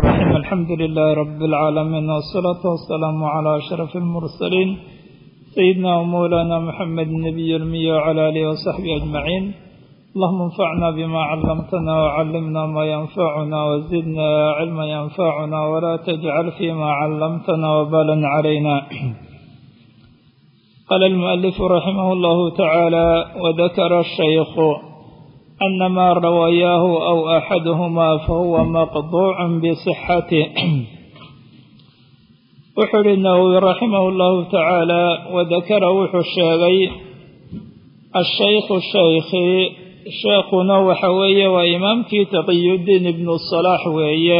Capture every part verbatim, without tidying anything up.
الرحيم الحمد لله رب العالمين والصلاة والسلام على أشرف المرسلين سيدنا ومولانا محمد النبي الأمي وعلى آله وصحبه أجمعين. اللهم انفعنا بما علمتنا وعلمنا ما ينفعنا وزدنا علما ينفعنا ولا تجعل فيما علمتنا وبالا علينا. قال المؤلف رحمه الله تعالى: وذكر الشيخ أن ما رواياه أو أحدهما فهو مقطوع بصحته. وحر النووي رحمه الله تعالى وذكر وحو الشيغي الشيخ الشيخ شيخنا وحوية وإمامك تقي الدين ابن الصلاح وهي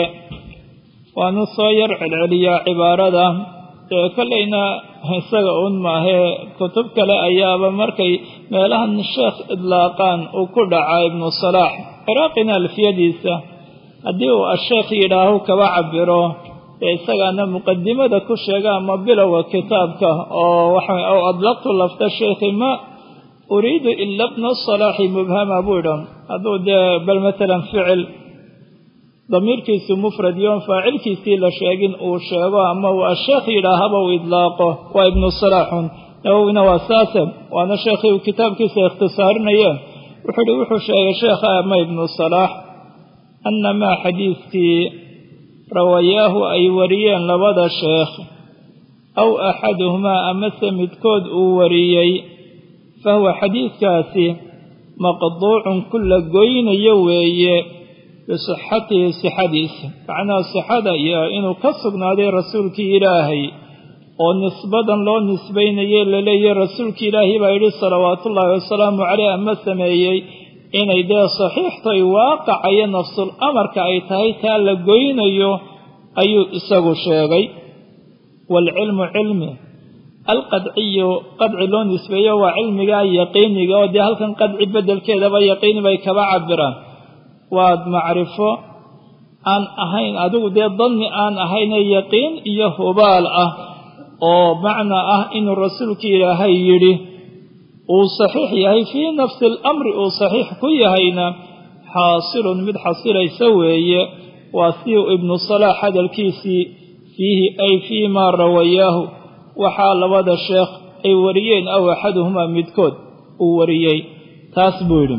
ونصير العليا عبارة كلنا هسقون ما هي كتب كلا أيام مركي مالها الشيخ إطلاقان وكل ابن الصلاح عراقنا الفيديسة أديو الشيخ يراه كوعبره إسقانا مقدمة كشجع مبلا وكتابك أو أو أطلقت لفت الشيخ ما أريد إلا ابن الصلاح مبهم أبودا هذا بل مثلا فعل ضمير كيس مفرد يوم فاعل كيس لا شيء أو شيء أما هو الشيخ يراها وإطلاقه وابن الصلاح لو نواساسا وأنا شيخي وكتاب كيس اختصارنا إياه وحد وحش يا شيخ أما ابن الصلاح أنما حديثي رواياه أي وريا لبدا الشيخ أو أحدهما أمس متكود وريي فهو حديث كاسي مقطوع كل قوين يوي بصحته صحديث معنى صحده يا إنه كسبنا دي رسولك إلهي ونسبة لو نسبين يلي رسولك إلهي بأيدي صلوات الله والسلام عليه أما السمايي إن إذا صحيح طي واقع أي نفس الأمر كأي تهي تالقين أيو أيو إساقو شيغي. والعلم علمي القدعي قدع لون نسبيه وعلمي يقيني ودي هل كان قدعي بدل كذا بيقيني بيكبا عبران واد معرفة أن أهين أدو دي ظني أن أهين يقين يهبال أه أو معنى أه إن الرسول كي يهيري وصحيح يهي في نفس الأمر وصحيح كي يهينا حاصل مد حاصل يسوي واسيو ابن الصلاح هذا الكيسي فيه أي فيما رواياه وحال وذا الشيخ أي وريين أو أحدهما مدكود وريي تاسبولم.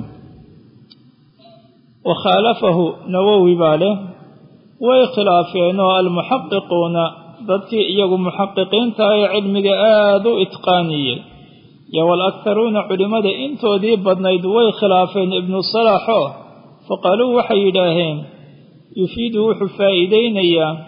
وخالفه نووي باله ويخلافين المحققون ذاتي يجو محققين تاي علم آدو إتقانية والأكثرون علماء إنتو دي بدنيد ويخلافين ابن الصلاح فقالوا وحي إلهين يفيدوا حفائدين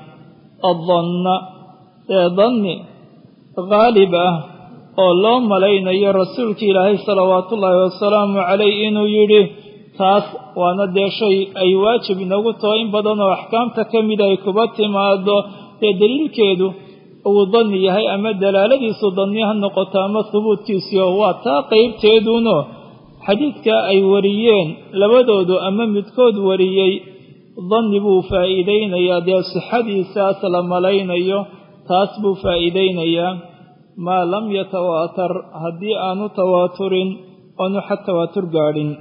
الظن ظن غالبة اللهم علينا يا رسولك إلهي صلوات الله والسلام عليه إنه يريه taas waana dee shay ay waajib inagu tahay in badan oo axkaamta ka mid ay kuba timaado ee daliilkeedu uu danni yahay ama dalaaladiisu danni ha noqoto ama thubuutkiisu waa taa qaybteeduno xadiidka ay wariyeen labadoodu ama midkood wariyey danni buu faa'iideynayaa dee sixadiisaas la malaynayo taas buu faa'iideynayaa maa lam yatawaatar haddii aanu tawaaturin oonu xad tawaatur gaadhin.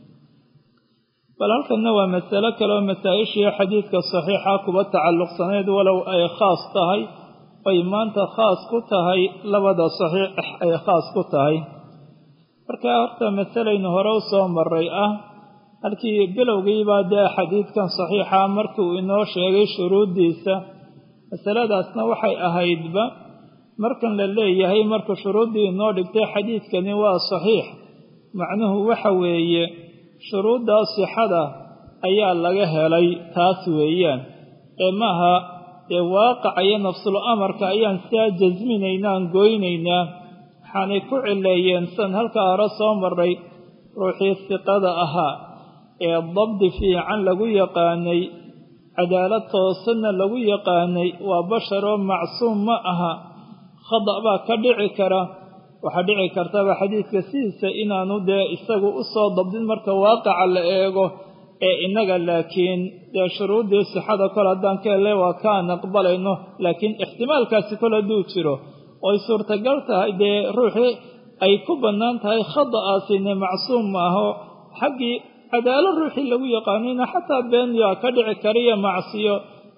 bal halkanna waa masalo kale oo masaa-ishii xadiidka saxiixa kuba tacalluqsaneyd walow ay khaas tahay ay maanta khaas ku tahay labada saxiix ay khaas ku tahay. marka horta masalaynu hore u soo maray ah halkii bilowgiibaa dee xadiidkan saxiixa markuu inoo sheegay shuruuddiisa masaladaasna waxay ahaydba markan la leeyahay markuu shuruuddii inoo dhigtay xadiidkani waa saxiix macnuhu waxa weeye shuruudda sixada ayaa laga helay taas weeyaan ee maaha ee waaqaca iyo nafsul amarka ayaan sidaa jasminaynaan goynaynaa waxaanay ku cileeyeen san halkaa hore soo maray ruuxii siqada ahaa ee dabdi fiican lagu yaqaanay cadaalad toosanna lagu yaqaanay waa basharoo macsuum ma aha khada baa ka dhici kara waxaa dhici kartaba xadiidka sidiisa inaanu dee isagu u soo dabdin marka waaqaca la eego ee innaga laakiin dee shuruuddii sixada kol haddaan ka hele waa kaan aqbalayno laakiin ixtimaalkaasi kol hadduu jiro ooy suurtagal tahay dee ruuxii ay ku bannaan tahay khada'aasine macsuum maaho xaggii cadaalo ruuxii lagu yaqaanina xataa been yaa ka dhici kariya macsiyo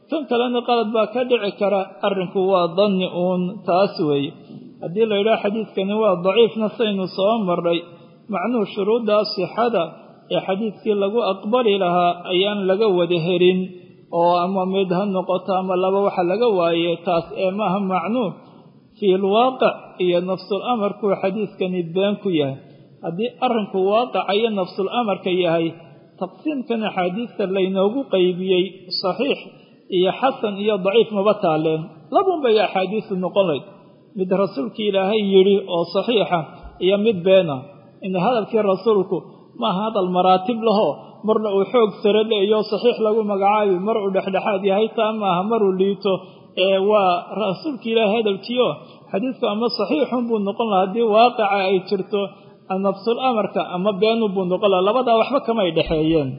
kan kalena qalad baa ka dhici kara arrinku waa danni uun taas weeye haddii la yidhaha xadiidkani waa daciifna saynu soo marray macnuhu shuruuddaa sixada ee xadiidkii lagu aqbali lahaa ayaan laga wada helin oo ama mid ha noqoto ama laba waxa laga waaye taas ee maaha macnuu fii lwaaqic iyo nafsul amarkuu xadiidkani been ku yahay haddii arrinku waaqica iyo nafsul amarka yahay taqsiimkan axaadiista laynoogu qaybiyey saxiix iyo xasan iyo daciif maba taaleen labun bay axaadiistu noqon layd mid rasuulkii ilaahay yidhi oo saxiixa iyo mid beena in hadalkii rasuulku maaha hadal maraatib laho marna uu xoog sare leeyo saxiix lagu magacaabi mar uu dhexdhexaad yahay taa maaha maruu liito ee waa rasuulkii ilaahay hadalkiio xadiidku ama saxiixun buu noqon lahaa haddii waaqica ay jirto nafsul amarka ama beenun buu noqon lahaa labadaa waxba kamay dhexeeyeen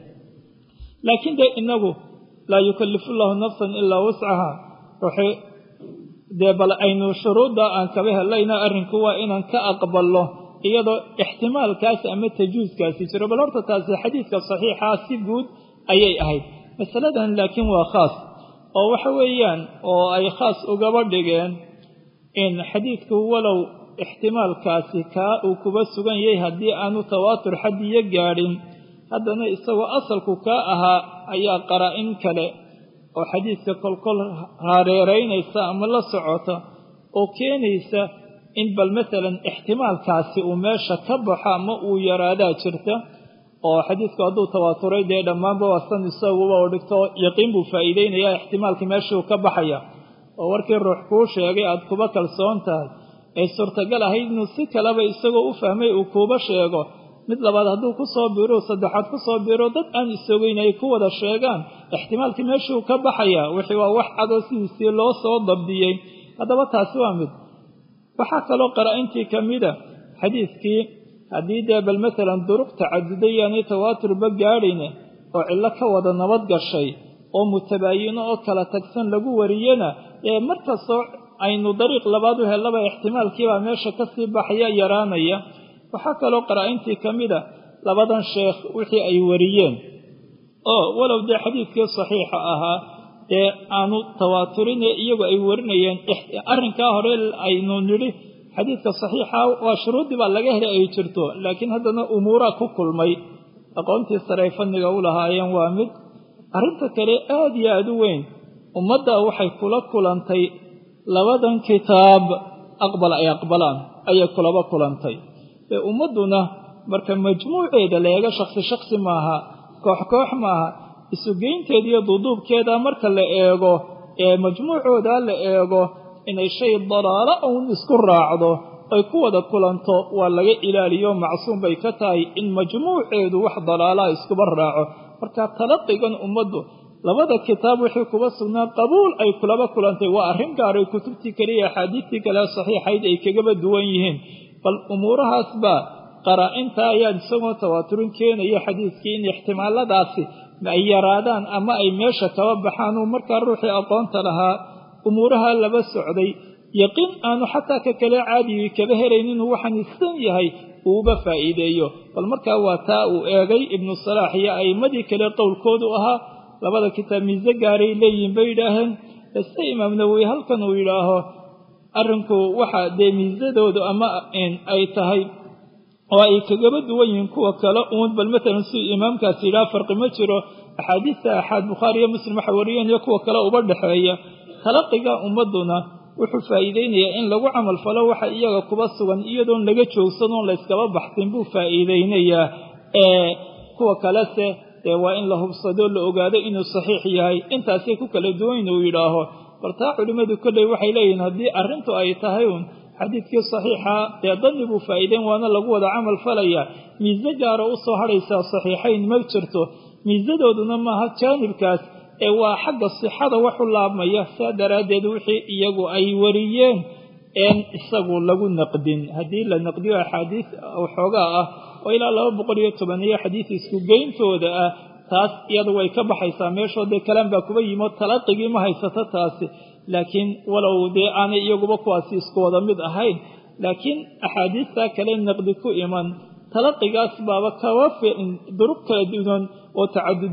laakiin dee inagu laa yukallifu llahu nafsan ilaa wuscaha waxay dee bal aynu shuruudda aan kaba helayna arrinku waa inaan ka aqballo iyadoo ixtimaalkaasi ama tajuuskaasi jiro bal horta taasi xadiidka saxiixaa si guud ayay ahayd masaladan laakiin waa khaas oo waxa weeyaan oo ay khaas ugaba dhigeen in xadiidku walow ixtimaalkaasi kaa uu kuba sugan yahay haddii aanu tawaatur xadiyo gaadhin haddana isagoo asalku kaa ahaa ayaa qaraa-in kale oo xadiidka kolkol hareeraynaysa ama la socota oo keenaysa in bal maalan ixtimaalkaasi uu meesha ka baxo ama uu yaraadaa jirta oo xadiidku hadduu tawaaturay dee dhammaanba waasan isaguba oo dhigto yaqiin buu faa'iideynayaa ixtimaalkii meeshuu ka baxaya oo warkii ruux kuu sheegay aada kuba kalsoon tahay ay suurtagal ahayd inuu si kaleba isagoo u fahmay uu kuuba sheego mid labaad hadduu ku soo biro saddexaad ku soo biro dad aan isogeyn ay ku wada sheegaan ixtimaalkii meeshuu ka baxaya wixii waa wax cadoo sidiisii loo soo dabdiyey haddaba taasi waa mid waxaa kaloo qaraa-intii ka mida xadiidkii haddii dee bal maalan duruq tacaduday yaanay tawaaturba gaadhayne oo cillo ka wada nabad gashay oo mutabaayino oo kala tagsan lagu wariyena ee markastoo aynu dariiq labaad u hellaba ixtimaalkiibaa meesha kasii baxaya yaraanaya waxaa kaloo qaraa-intii ka mida labadan sheekh wixii ay wariyeen oo walow dee xadiidkii saxiixa ahaa ee aanu tawaaturin ee iyagu ay warinayeen arrinkaa hore aynu nidhi xadiidka saxiixa waa shuruuddii baa laga helay ay jirto laakiin haddana umuuraa ku kulmay aqoontii sare ay fanniga u lahaayeen waa mid arrinta kale aada iyo aada u weyn ummadda waxay kula kulantay labadan kitaab aqbal ay aqbalaan ayay kulaba kulantay ee ummadduna marka majmuuceeda leega shaksi shaksi maaha koox koox maaha isugeynteeda iyo duuduubkeeda marka la eego ee majmuucooda la eego inay shay dalaalo uun isku raacdo ay ku wada kulanto waa laga ilaaliyo macsuum bay ka tahay in majmuuceedu wax dalaalaa iskuba raaco marka talaqigan ummaddu labada kitaab wixii kuba sugnaa qabuul ay kulaba kulantay waa arrin gaaray kutubtii kaliya axaadiistii kale saxiixayd ay kagaba duwan yihiin bal umuurahaas baa qaraa-inta ayaa isagoo tawaaturin keenaya xadiidkii in ixtimaaladaasi ay yaraadaan ama ay meesha kaba baxaan uu markaa ruuxii aqoonta lahaa umuuraha laba socday yaqiin aanu xataa ka kale caadigii kaba helayn inuu waxaan isan yahay uuba faa'iideeyo bal markaa waa taa uu eegay ibnu salaax iyo a'immadii kale qowlkoodu ahaa labada kitaab miise gaaray leeyihin bay yidhaaheen ise imaam nawowi halkan uu yidhaaho arrinku waxa dee miisadoodu ama ay tahay oo ay kagaba duwan yihiin kuwa kale uun bal matalan siduu imaamkaasi yidhaha farqi ma jiro axaadiista axaad bukhaari iyo muslim waxa wariyeen iyo kuwa kale uba dhexeeya talaqiga ummadduna wuxuu faa'iideynayaa in lagu camal falo waxa iyaga kuba sugan iyadoon laga joogsan oon layskaba baxsin buu faa'iideynayaa ee kuwa kalese dee waa in la hubsado la ogaado inuu saxiix yahay intaasay ku kala duwan inuu yidhaaho bal taa culimmadu kolley waxay leeyihiin haddii arrintu ay tahay uun xadiidkii saxiixa dee danni buu faa'iideyn waana lagu wada camal falayaa miise gaaro u soo hadhaysaa saxiixayn ma jirto miisadooduna maaha jaanibkaas ee waa xagga sixada waxu laabmaya saa daraaddeed wixii iyagu ay wariyeen een isagu lagu naqdin haddii la naqdiyo axaadiis waxoogaa ah oo ilaa laba boqol iyo toban iyo xadiis isku geyntooda ah taas iyadu way ka baxaysaa meeshoodee kalaan baa kuba yimo talaqigii ma haysato taasi laakiin walow dee aanay iyaguba kuwaasi isku wada mid ahayn laakiin axaadiistaa kale naqdi ku iman talaqigaas baaba kaba duruq kala duwan oo tacaduday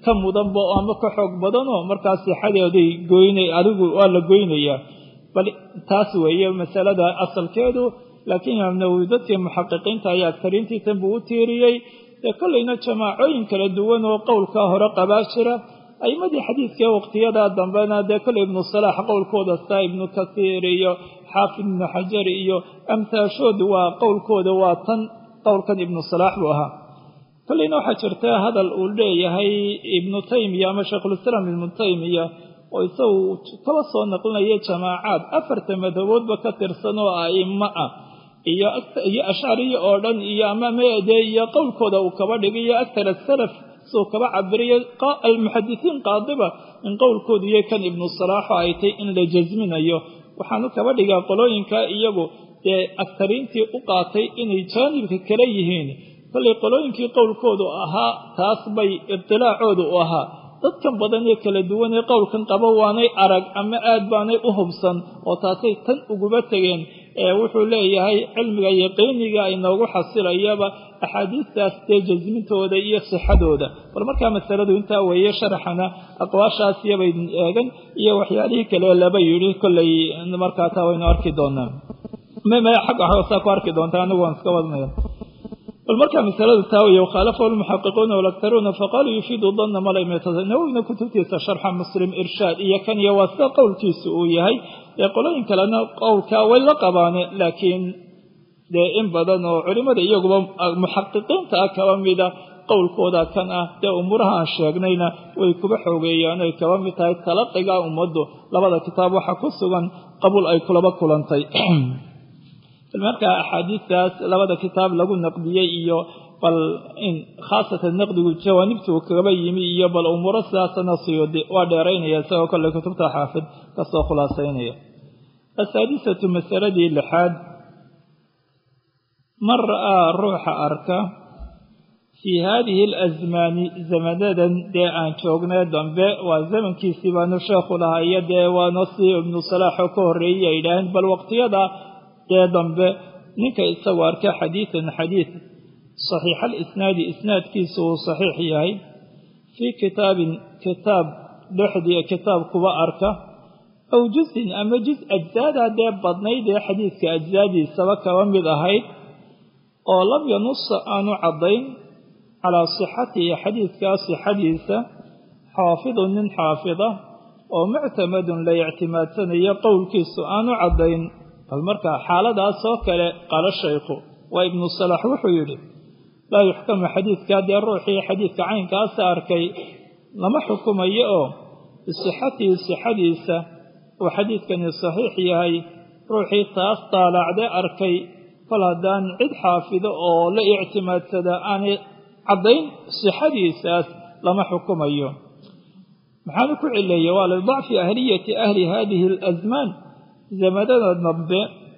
ka mudanba oo ama ka xoog badanoo markaas sixadeeday goynay adigu waa la goynayaa bal taas weeye masalada asalkeedu laakiin imaam nawawi dadkii muxaqiqiinta ayaa agtariintiitan buu u tiiriyey ee kollayna jamaacooyin kala duwan oo qowlkaa hore qabaa jira aimadii xadiidka waqtiyada dambena dee kolley ibnu salaax qowlkooda saa ibnu kasiir iyo xaafid ibnu xajar iyo amtaashoodu waa qowlkooda waa tan qowlkan ibnu salaax buu ahaa kollayna waxaa jirta hadal uu leeyahay ibnu taymiya ama shaykhulislaam ibnu taymiya oo isagu kaba soo naqlinaya jamaacaad afarta madhaboodba ka tirsan oo a'imo ah iyo iyo ashcariya oo dhan iyo ama meede iyo qowlkooda uu kaba dhigayo aktar asalaf soo kaba cabiriyo almuxadisiin qaadiba in qowlkoodu iyo kan ibnu salaaxo ay tay in la jasminayo waxaanu kaba dhigaa qolooyinka iyagu dee aktariintii u qaatay inay jaanibka kala yihiin kollay qolooyinkii qowlkoodu ahaa taas bay ibtilaacoodu u ahaa dadkan badan ee kala duwan ee qowlkan qaba waanay arag ama aad baanay u hubsan oo taasay tan uguba tegeen ee wuxuu leeyahay cilmiga yaqiiniga ay noogu xasilayaba axaadiistaas dee jasmintooda iyo sixadooda bal markaa masaladu intaa weeye sharaxana aqwaashaas iyabay eegan iyo waxyaalihii kale laba yidhi kollay markaa taa waynu arki doonaa maya xagga hoosaa ku arki doontaa anigu waan iska wadnaya bal markaa masaladu taa weeye wakhaalafahu lmuxaqiquuna walaktaruuna faqaaluu yufiidu danna malaymtasa nawowina kutubtiisa sharxa muslim irshaad iyo kan iyo waa sida qowlkiisu uu yahay dee qolooyin kalena qowlkaa way la qabaane laakiin dee in badan oo culimmada iyaguba muxaqiqiinta ah kaba mida qowlkooda kan ah dee umuuraha aan sheegnayna way kuba xoogeeyaan ay kaba mid tahay talaqiga ummaddu labada kitaab waxaa ku sugan qabuul ay kulaba kulantay markaa axaadiistaas labada kitaab lagu naqdiyey iyo bal in khaasatan naqdigu jawaanibtuu kagaba yimi iyo bal umuuro sidaasana siyudi waa dheeraynaya isagoo kolley kutubta xaafid kasoo khulaasaynaya asaadisatu masaladii lixaad man ra'aa ruuxa arka fii haadihi alasmaani zamanadan dee aan joognay dambe waa zamankiisii baanu sheekhu lahaa iyo dee waano si ibnu salaaxoo ka horreeyey ay yidhaaheen bal waqtiyada dee dambe ninka isagoo arka xadiidan xadiid saxiixa alisnaadi isnaadkiisu uu saxiix yahay fii kitaabin kitaab dhexdii kitaab kuba arka aw juzin ama juz ajzaadaa dee badnayd ee xadiidka ajzaadiisaba kaba mid ahayd oo lam yanusa aanu caddayn calaa sixatihi xadiidkaa sixadiisa xaafidun nin xaafida oo muctamadun la ictimaadsanayo qowlkiisu aanu caddayn bal markaa xaaladaasoo kale qaala shaykhu waa ibnu salax wuxuu yidhi laa yuxkamu xadiidkaa dee ruuxii xadiidka caynkaasa arkay lama xukumayo oo bisixatihi sixadiisa uu xadiidkani saxiix yahay ruuxii taas daalacde arkay kol haddaan cid xaafido oo la ictimaadsada aanay caddayn sixadiisaas lama xukumayo maxaanu ku cileeya waa lidacfi ahliyati ahli haadihi alasmaan zamanada dambe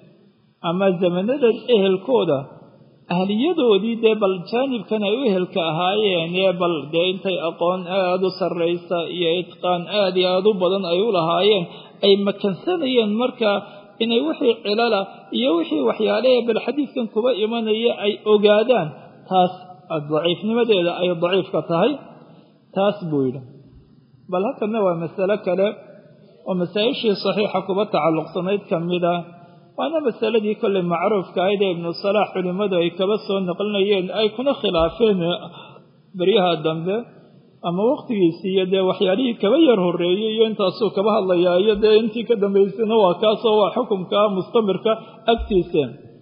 ama zamanada ehelkooda ahliyadoodii dee bal jaanibkan ay u ehelka ahaayeen ee bal dee intay aqoon aada u sarraysa iyo itqaan aada iyo aada u badan ay u lahaayeen ay makansanayeen markaa inay wixii cilala iyo wixii waxyaalehe bal xadiidkan kuba imanaya ay ogaadaan taas daciifnimadeeda ay daciifka tahay taas buu yidhi bal halkana waa masalo kale oo masaa-ishii saxiixa kuba tacalluqsanayd ka mid ah waana masaladii kolley macruufka ahayd ee ibnu salaax culimmadu ay kaba soo naqlinayeen ay kuna khilaafeen beryaha dambe ama wakhtigiisii iyo dee waxyaalihii kaba yar horreeyey iyo intaasuu kaba hadlayaa iyo dee intii ka dambaysana waa kaasoo waa xukumka mustamirka agtiisa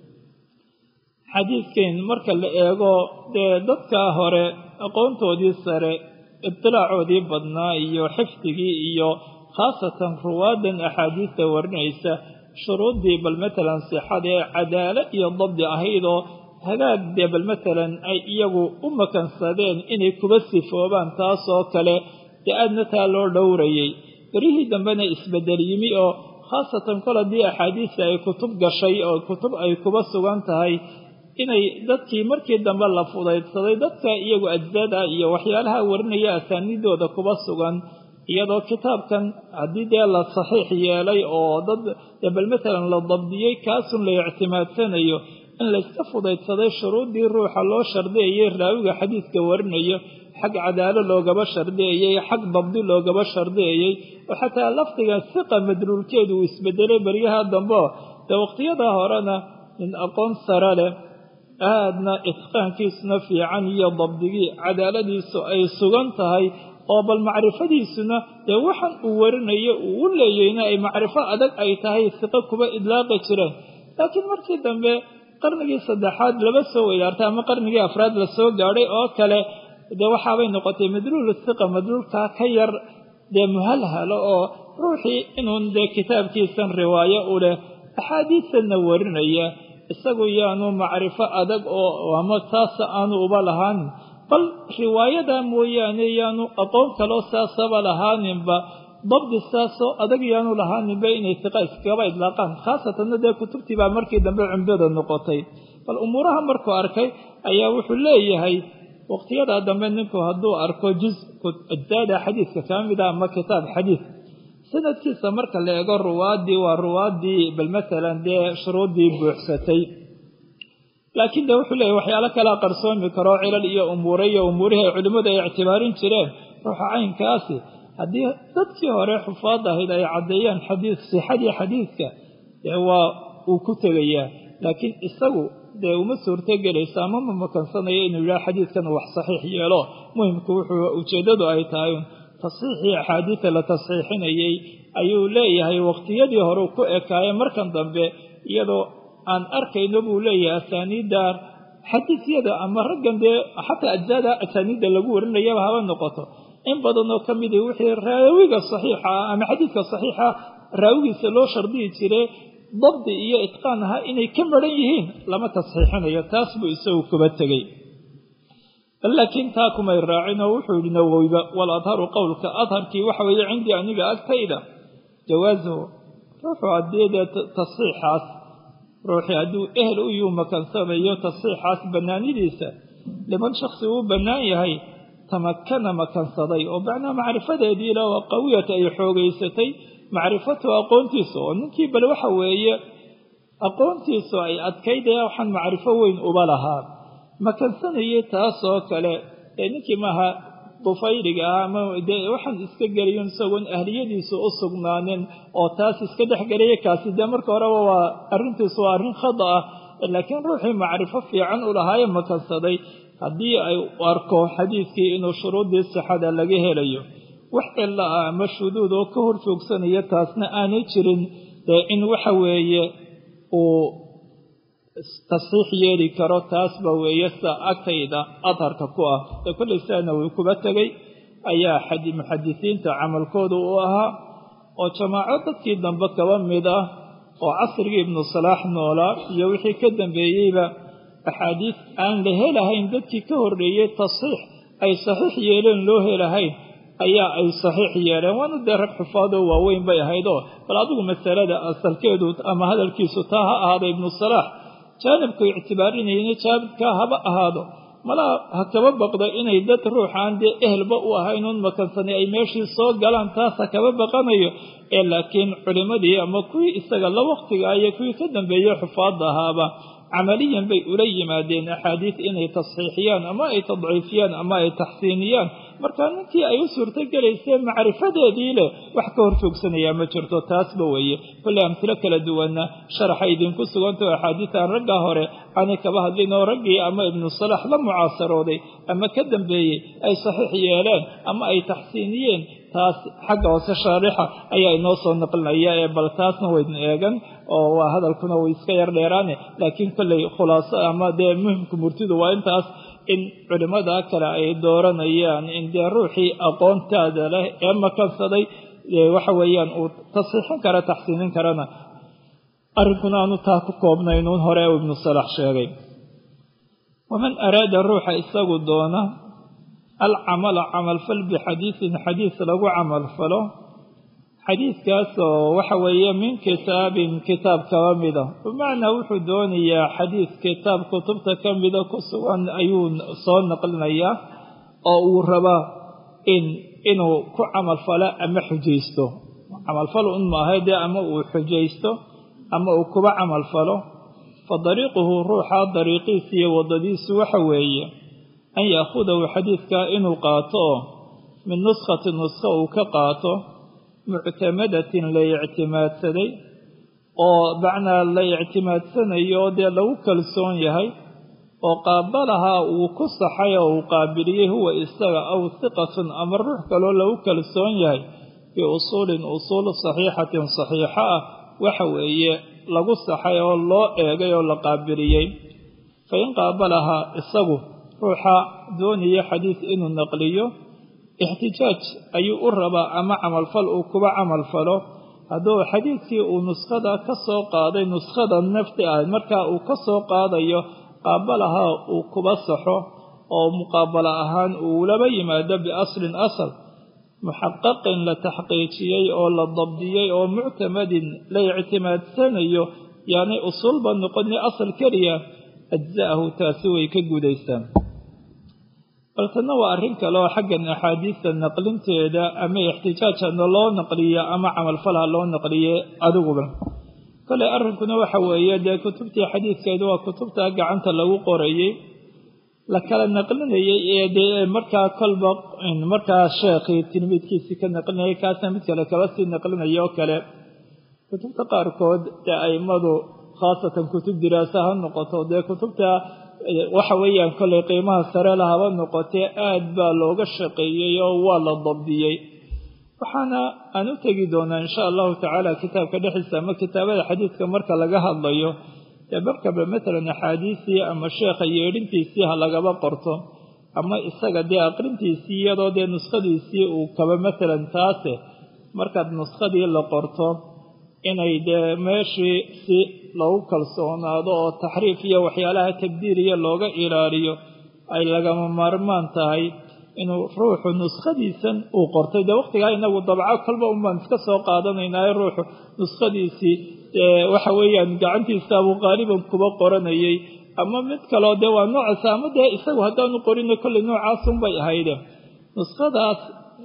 xadiidkan marka la eego dee dadkaa hore aqoontoodii sare ibtilaacoodii badnaa iyo xifdigii iyo khaasatan ruwaadan axaadiista warinaysa shuruuddii bal matalan sixada ee cadaalo iyo dabdi ahayd oo hagaag dee bal matalan ay iyagu u makansadeen inay kuba sifoobaan taasoo kale dee aadna taa loo dhowrayay berihii dambena isbedel yimi oo khaasatan kol haddii axaadiista ay kutub gashay oo kutub ay kuba sugan tahay inay dadkii markii dambe la fudaydsaday dadka iyagu ajzada iyo waxyaalaha warinaya asaaniidooda kuba sugan iyadoo kitaabkan haddii dee la saxiix yeelay oo dad bal matalan la dabdiyey kaasun la ictimaadsanayo in layska fudaydsaday shuruuddii ruuxa loo shardiyayay raawiga xadiidka warinayo xag cadaalo loogaba shardeeyey xag dabdi loogaba shardeeyey oo xataa lafdiga siqa madluulkeedu uu isbedelay baryaha dambe dee waqtiyada horena in aqoon sare leh aadna itqaankiisuna fiican iyo dabdigii cadaaladiisu ay sugan tahay oo bal macrifadiisuna dee waxaan uu warinayo uu u leeyeyna ay macrifo adag ay tahay siqo kuba idlaaqi jireen laakiin markii dambe qarnigii saddexaad laba soo weydaartay ama qarnigii afraad la soo gaadhay oo kale dee waxaabay noqotay madluul siqa madluulkaa ka yar dee muhalhalo oo ruuxii inuun dee kitaabkiisan riwaayo u leh axaadiisanna warinaya isagu yaanu macrifo adag oo ama taasa aanu uba lahaanin bal riwaayada mooyaane yaanu aqoon kaloo saasaba lahaaninba dabdi saasoo adag yaanu lahaaninba inay siqa iskaba idlaaqaan khaasatanna dee kutubtii baa markii dambe cumdada noqotay bal umuuraha markuu arkay ayaa wuxuu leeyahay waqtiyadaa dambe ninku hadduu arko juz ajzaada xadiiska ka mid ah ama kitaab xadiis sanadkiisa marka la eego ruwaadii waa ruwaadii bal masalan dee shuruuddii buuxsatay laakiin de wuxuu leeyahy waxyaalo kalaa qarsoomi karo cilal iyo umuure iyo umuurihii ay culimmadu ay ictibaarin jireen ruuxa caynkaasi haddii dadkii hore xufaad ahayd ay caddeeyaan xadiis sixadii xadiiska dee waa uu ku tegayaa laakiin isagu dee uma suurtogelayso ama ma makansanayo inuu yidhaha xadiiskan wax saxiix yeelo muhimku wuxuu ujeeddadu ay tahay tasxiixii axaadiida la tasxiixinayay ayuu leeyahay waqtiyadii hore ku ekaaye markan dambe iyadoo aan arkayno buu leeyahay asaaniidda xadiisyada ama raggan dee xataa ajzaada asaaniidda lagu warinayaba haba noqoto in badanoo ka midi wixii raawiga saxiixa ah ama xadiidka saxiixa raawigiisa loo shardiyi jiray dabdi iyo itqaan ahaa inay ka maran yihiin lama tasxiixinayo taas buu isagu kuba tegey laakiin taa kumay raacin oo wuxuu yidhi nawowiba wal adharu qowlka adharkii waxa weeye cindii aniga agtayda jawaazuhu ruuxuu haddii dee tasxiixaas ruuxii hadduu ehel u yuu makansanayo tasxiixaas bannaanidiisa liman shaksi uu bannaan yahay tamakana makansaday oo macnaa macrifadeedii la qawiyata ay xoogaysatay macrifatu aqoontiisa oo ninkii bal waxa weeye aqoontiisu ay adkaydee waxaan macrifo weyn uba lahaa makansanayay taasoo kale ee ninkii maaha dufayliga ah ama dee waxaan iska geliyon isagoon ahliyadiisu u sugnaanin oo taas iska dhexgelaya kaasi dee marka horeba waa arrintiisu waa arrin khada ah laakiin ruuxii macrifo fiican u lahaaye makansaday haddii ay arko xadiidkii inuu shuruuddii sixada laga helayo wax cilla ah ama shuduud oo ka hor joogsanaya taasna aanay jirin dee in waxa weeye uu tasxiix yeeli karo taasba weeye sida agtayda adharka ku ah ee kollay saana wuu kuba tegay ayaa muxadisiinta camalkooda u ahaa oo jamaaco dadkii dambe kaba mid ah oo casrigii ibnu salaax noolaa iyo wixii ka dambeeyeyba axaadiis aan la helahayn dadkii ka horreeyey tasxiix ay saxiix yeeleen loo helahayn ayaa ay saxiix yeeleen waana dee rag xufaadoo waaweyn bay ahaydoo bal adigu masalada asalkeedu ama hadalkiisu taa ha ahaada ibnu salaax jaanibku ictibaarinayna jaanibkaa haba ahaado malaa ha kaba baqda inay dad ruuxaan dee ehelba u ahaynuun makansanay ay meeshii soo galaan taas ha kaba baqanayo ee laakiin culimmadii ama kuwii isaga la waqtiga iyo kuwii ka dambeeyey xufaadda ahaaba camaliyan bay ula yimaadeen axaadiis inay tasxiixiyaan ama ay tadciifiyaan ama ay taxsiiniyaan markaa ninkii ay u suurto gelaysee macrifadeedii leh wax ka hor joogsanayaa ma jirto taasba weeye kolley amtilo kala duwanna sharaxa idinku sugantao axaadiis aan raggaa hore aanay kaba hadlin oo raggii ama ibnu salax la mucaasarooday ama ka dambeeyey ay saxiix yeeleen ama ay taxsiiniyeen taas xagga hoose shaarixa ayaa inoo soo naqlinaya ee bal taasna waydin eegan oo waa hadalkuna way iska yar dheeraane laakiin kolley khulaaso ama dee muhimka murtidu waa intaas in culimmada kale ay dooranayaan in dee ruuxii aqoontaada leh ee makansaday waxa weeyaan uu tasxiixin kara taxsiinin karana arrinkuna aanu taa ku koobnaynuun hore u ibnu salax sheegay waman araada ruuxa isagu doona alcamala camalfal bixadiisin xadiis lagu camalfalo xadiiskaasoo waxa weeye min kitaabin kitaab kaba mida bimacnaa wuxuu doonayaa xadiis kitaab kutubta ka mida ku sugan ayuu soo naqlinayaa oo uu rabaa in inuu ku camalfalo ama xujaysto camalfal un maahay dee ama uu xujaysto ama uu kuba camalfalo fa dariiquhu ruuxa dariiqiisa iyo waddadiisu waxa weeye an yaahudahu xadiidka inuu qaato min nuskhati nuskha uu ka qaato muctamadatin la ictimaadsaday oo macnaa la ictimaadsanayo dee lagu kalsoon yahay oo qaabalahaa uu ku saxay oo uu qaabiliyey huwa isaga aw hiqatun ama ruux kaloo lagu kalsoon yahay biusuulin usuul saxiixatin saxiixa ah waxa weeye lagu saxay oo loo eegay oo la qaabiliyey fa in qaabalahaa isagu ruuxa doonaya xadiis inuu naqliyo ixtijaaj ayuu u rabaa ama camalfal uu kuba camalfalo hadduu xadiidkii uu nuskhada ka soo qaaday nuskhada nafti ah markaa uu ka soo qaadayo qaabalahaa uu kuba saxo oo muqaabalo ahaan uu laba yimaado biaslin asal muxaqaqin la taxqiijiyey oo la dabdiyey oo muctamadin la ictimaadsanayo yaani usuulba noqoni asal keliya ajza'ahu taasi way ka gudaysaan baltana waa arrin kale oo xaggan axaadiista naqlinteeda ama ixtijaajana loo naqliya ama camalfalha loo naqliye adiguba kale arrinkuna waxa weeye dee kutubtii xadiidkeedu waa kutubta gacanta lagu qorayey la kala naqlinayay ee dee markaa kolba markaa sheekhii tilmiidkiisii ka naqlinayay kaasna mid kale kaba sii naqlinaya oo kale kutubta qaarkood dee aimadu khaasatan kutub diraasa ha noqoto dee kutubta waxa weeyaan kollay qiimaha sare la haba noqotee aad baa looga shaqeeyey oo waa la dabdiyey waxaana aan u tegi doonaa insha allahu tacaala kitaabka dhexdiisa ama kitaabada xadiidka marka laga hadlayo dee markaba matalan axaadiisii ama sheekha yeedhintiisii ha lagaba qorto ama isaga dee aqrintiisii iyadoo dee nuskhadiisii uu kaba matalan taase markaad nuskhadii la qorto inay dee meeshii si lagu kalsoonaado oo taxriif iyo waxyaalaha tabdiiriya looga ilaaliyo ay lagama maarmaan tahay inuu ruuxu nuskhadiisan uu qortay dee waqtigaa inagu dabco kolba unbaan iska soo qaadanaynaayo ruuxu nuskhadiisii waxa weeyaan gacantiisaabuu qaaliban kuba qoranayay ama mid kaleo dee waa noocaasa ama dee isagu haddaanu qorino kollay noocaasunbay ahayde nuskhadaas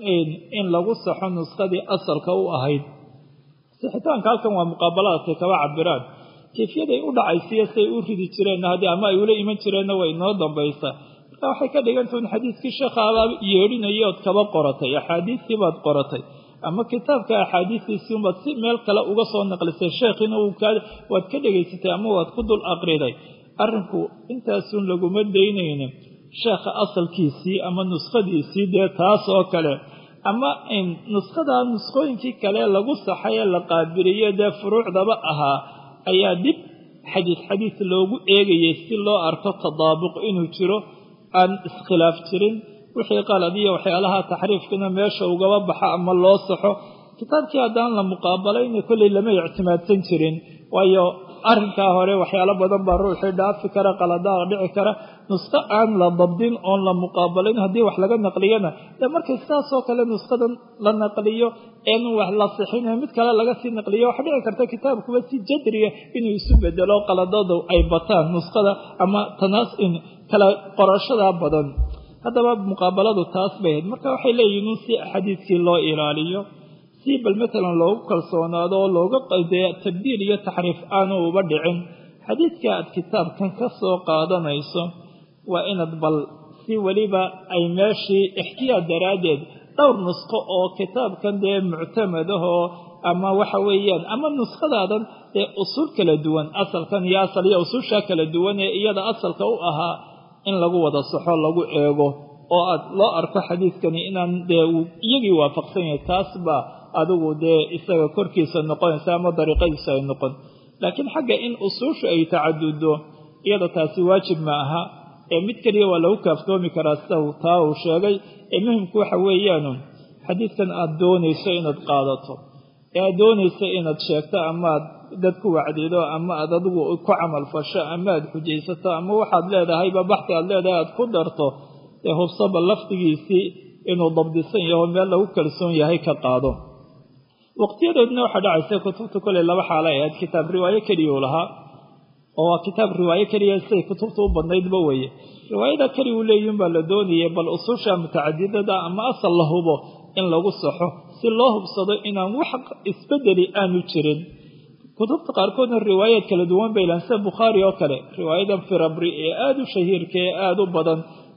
in lagu saxo nuskhadii asalka u ahayd sixitaanka halkan waa muqaabaladaasay kaba cabiraan kayfiyaday u dhacaysiyo say u ridi jireen haddii ama ay ula iman jireenna way inoo dambaysaa marka waxay ka dhigantahin xadiiskii sheekhaabaa yeedhinayay ood kaba qoratay axaadiistii baad qoratay ama kitaabka axaadiistiisii unbaad si meel kale uga soo naqlisay sheekhiina waad ka dhegaysatay ama waad ku dul aqriday arrinku intaasun laguma daynaynin sheekha asalkiisii ama nuskhadiisii dee taas oo kale ama in nuskhada nuskhooyinkii kale lagu saxay ee la qaabiliyo dee furuucdaba ahaa ayaa dib xadiis xadiis loogu eegayay si loo arko tadaabuq inuu jiro aan iskhilaaf jirin wixii qalad iyo waxyaalaha taxriifkana meesha ugaba baxa ama loo saxo kitaabkii haddaan la muqaabalayna kolley lama ictimaadsan jirin waayo arrinkaa hore waxyaalo badan baa ruuxii dhaafi kara qaladaha dhici kara nuskho aan la dabdin oon la muqaabalayn haddii wax laga naqliyana dee markay sidaasoo kale nuskhadan la naqliyo een wax la sixina mid kale laga sii naqliyo waxa dhici karta kitaabkuba si jadriya inuu isu bedelo qaladadu ay bataan nuskhada ama tanaas in kala qorashada badan haddaba muqaabaladu taas bay ahayd marka waxay leeyihiin si xadiidkii loo ilaaliyo si bal matalan loogu kalsoonaado oo looga qaldeeyo tabdiil iyo taxriif aanu uba dhicin xadiidka aad kitaabkan ka soo qaadanayso waa inaad bal si weliba ay meeshii ixtiyaad daraaddeed dhowr nuskho oo kitaabkan dee muctamadahoo ama waxa weeyaan ama nuskhadaadan ee usuul kala duwan asalkan iyo asal iyo usuusha kala duwan ee iyada asalka u ahaa in lagu wada saxo lagu eego oo aad loo arko xadiidkani inaan dee iyagii waafaqsan yahay taas baa adigu dee isaga korkiisa noqonaysa ama dariiqadiisa ay noqon laakiin xagga in usuushu ay tacadudo iyada taasi waajib ma aha ee mid keliya waa lagu kaaftoomi karaa sida taa uu sheegay ee muhimku waxa weeyaanu xadiidkan aad doonayso inaad qaadato ee aad doonayso inaad sheegto ama aad dad ku wacdido ama aad adigu ku camal fasho ama aad xujaysato ama waxaad leedahayba baxti aad leedahay aad ku darto ee hubsaba lafdigiisii inuu dabdisan yaho meel lagu kalsoon yahay ka qaado waqtiyadoodna waxaa dhacaysa kutubta koley laba xaalo ahayd kitaab riwaayo keliya u lahaa oo waa kitaab riwaayo keliya siday kutubta u badnaydba weeye riwaayada keliya u leeyihin baa la doonayay bal usuusha mutacadidada ama asal la hubo in lagu saxo si loo hubsado inaan wax isbedeli aanu jirin kutubta qaarkoodna riwaayaad kala duwan bay lahan sida bukhaari oo kale riwaayadan firabri ee aada u shahiirka ee aada u badan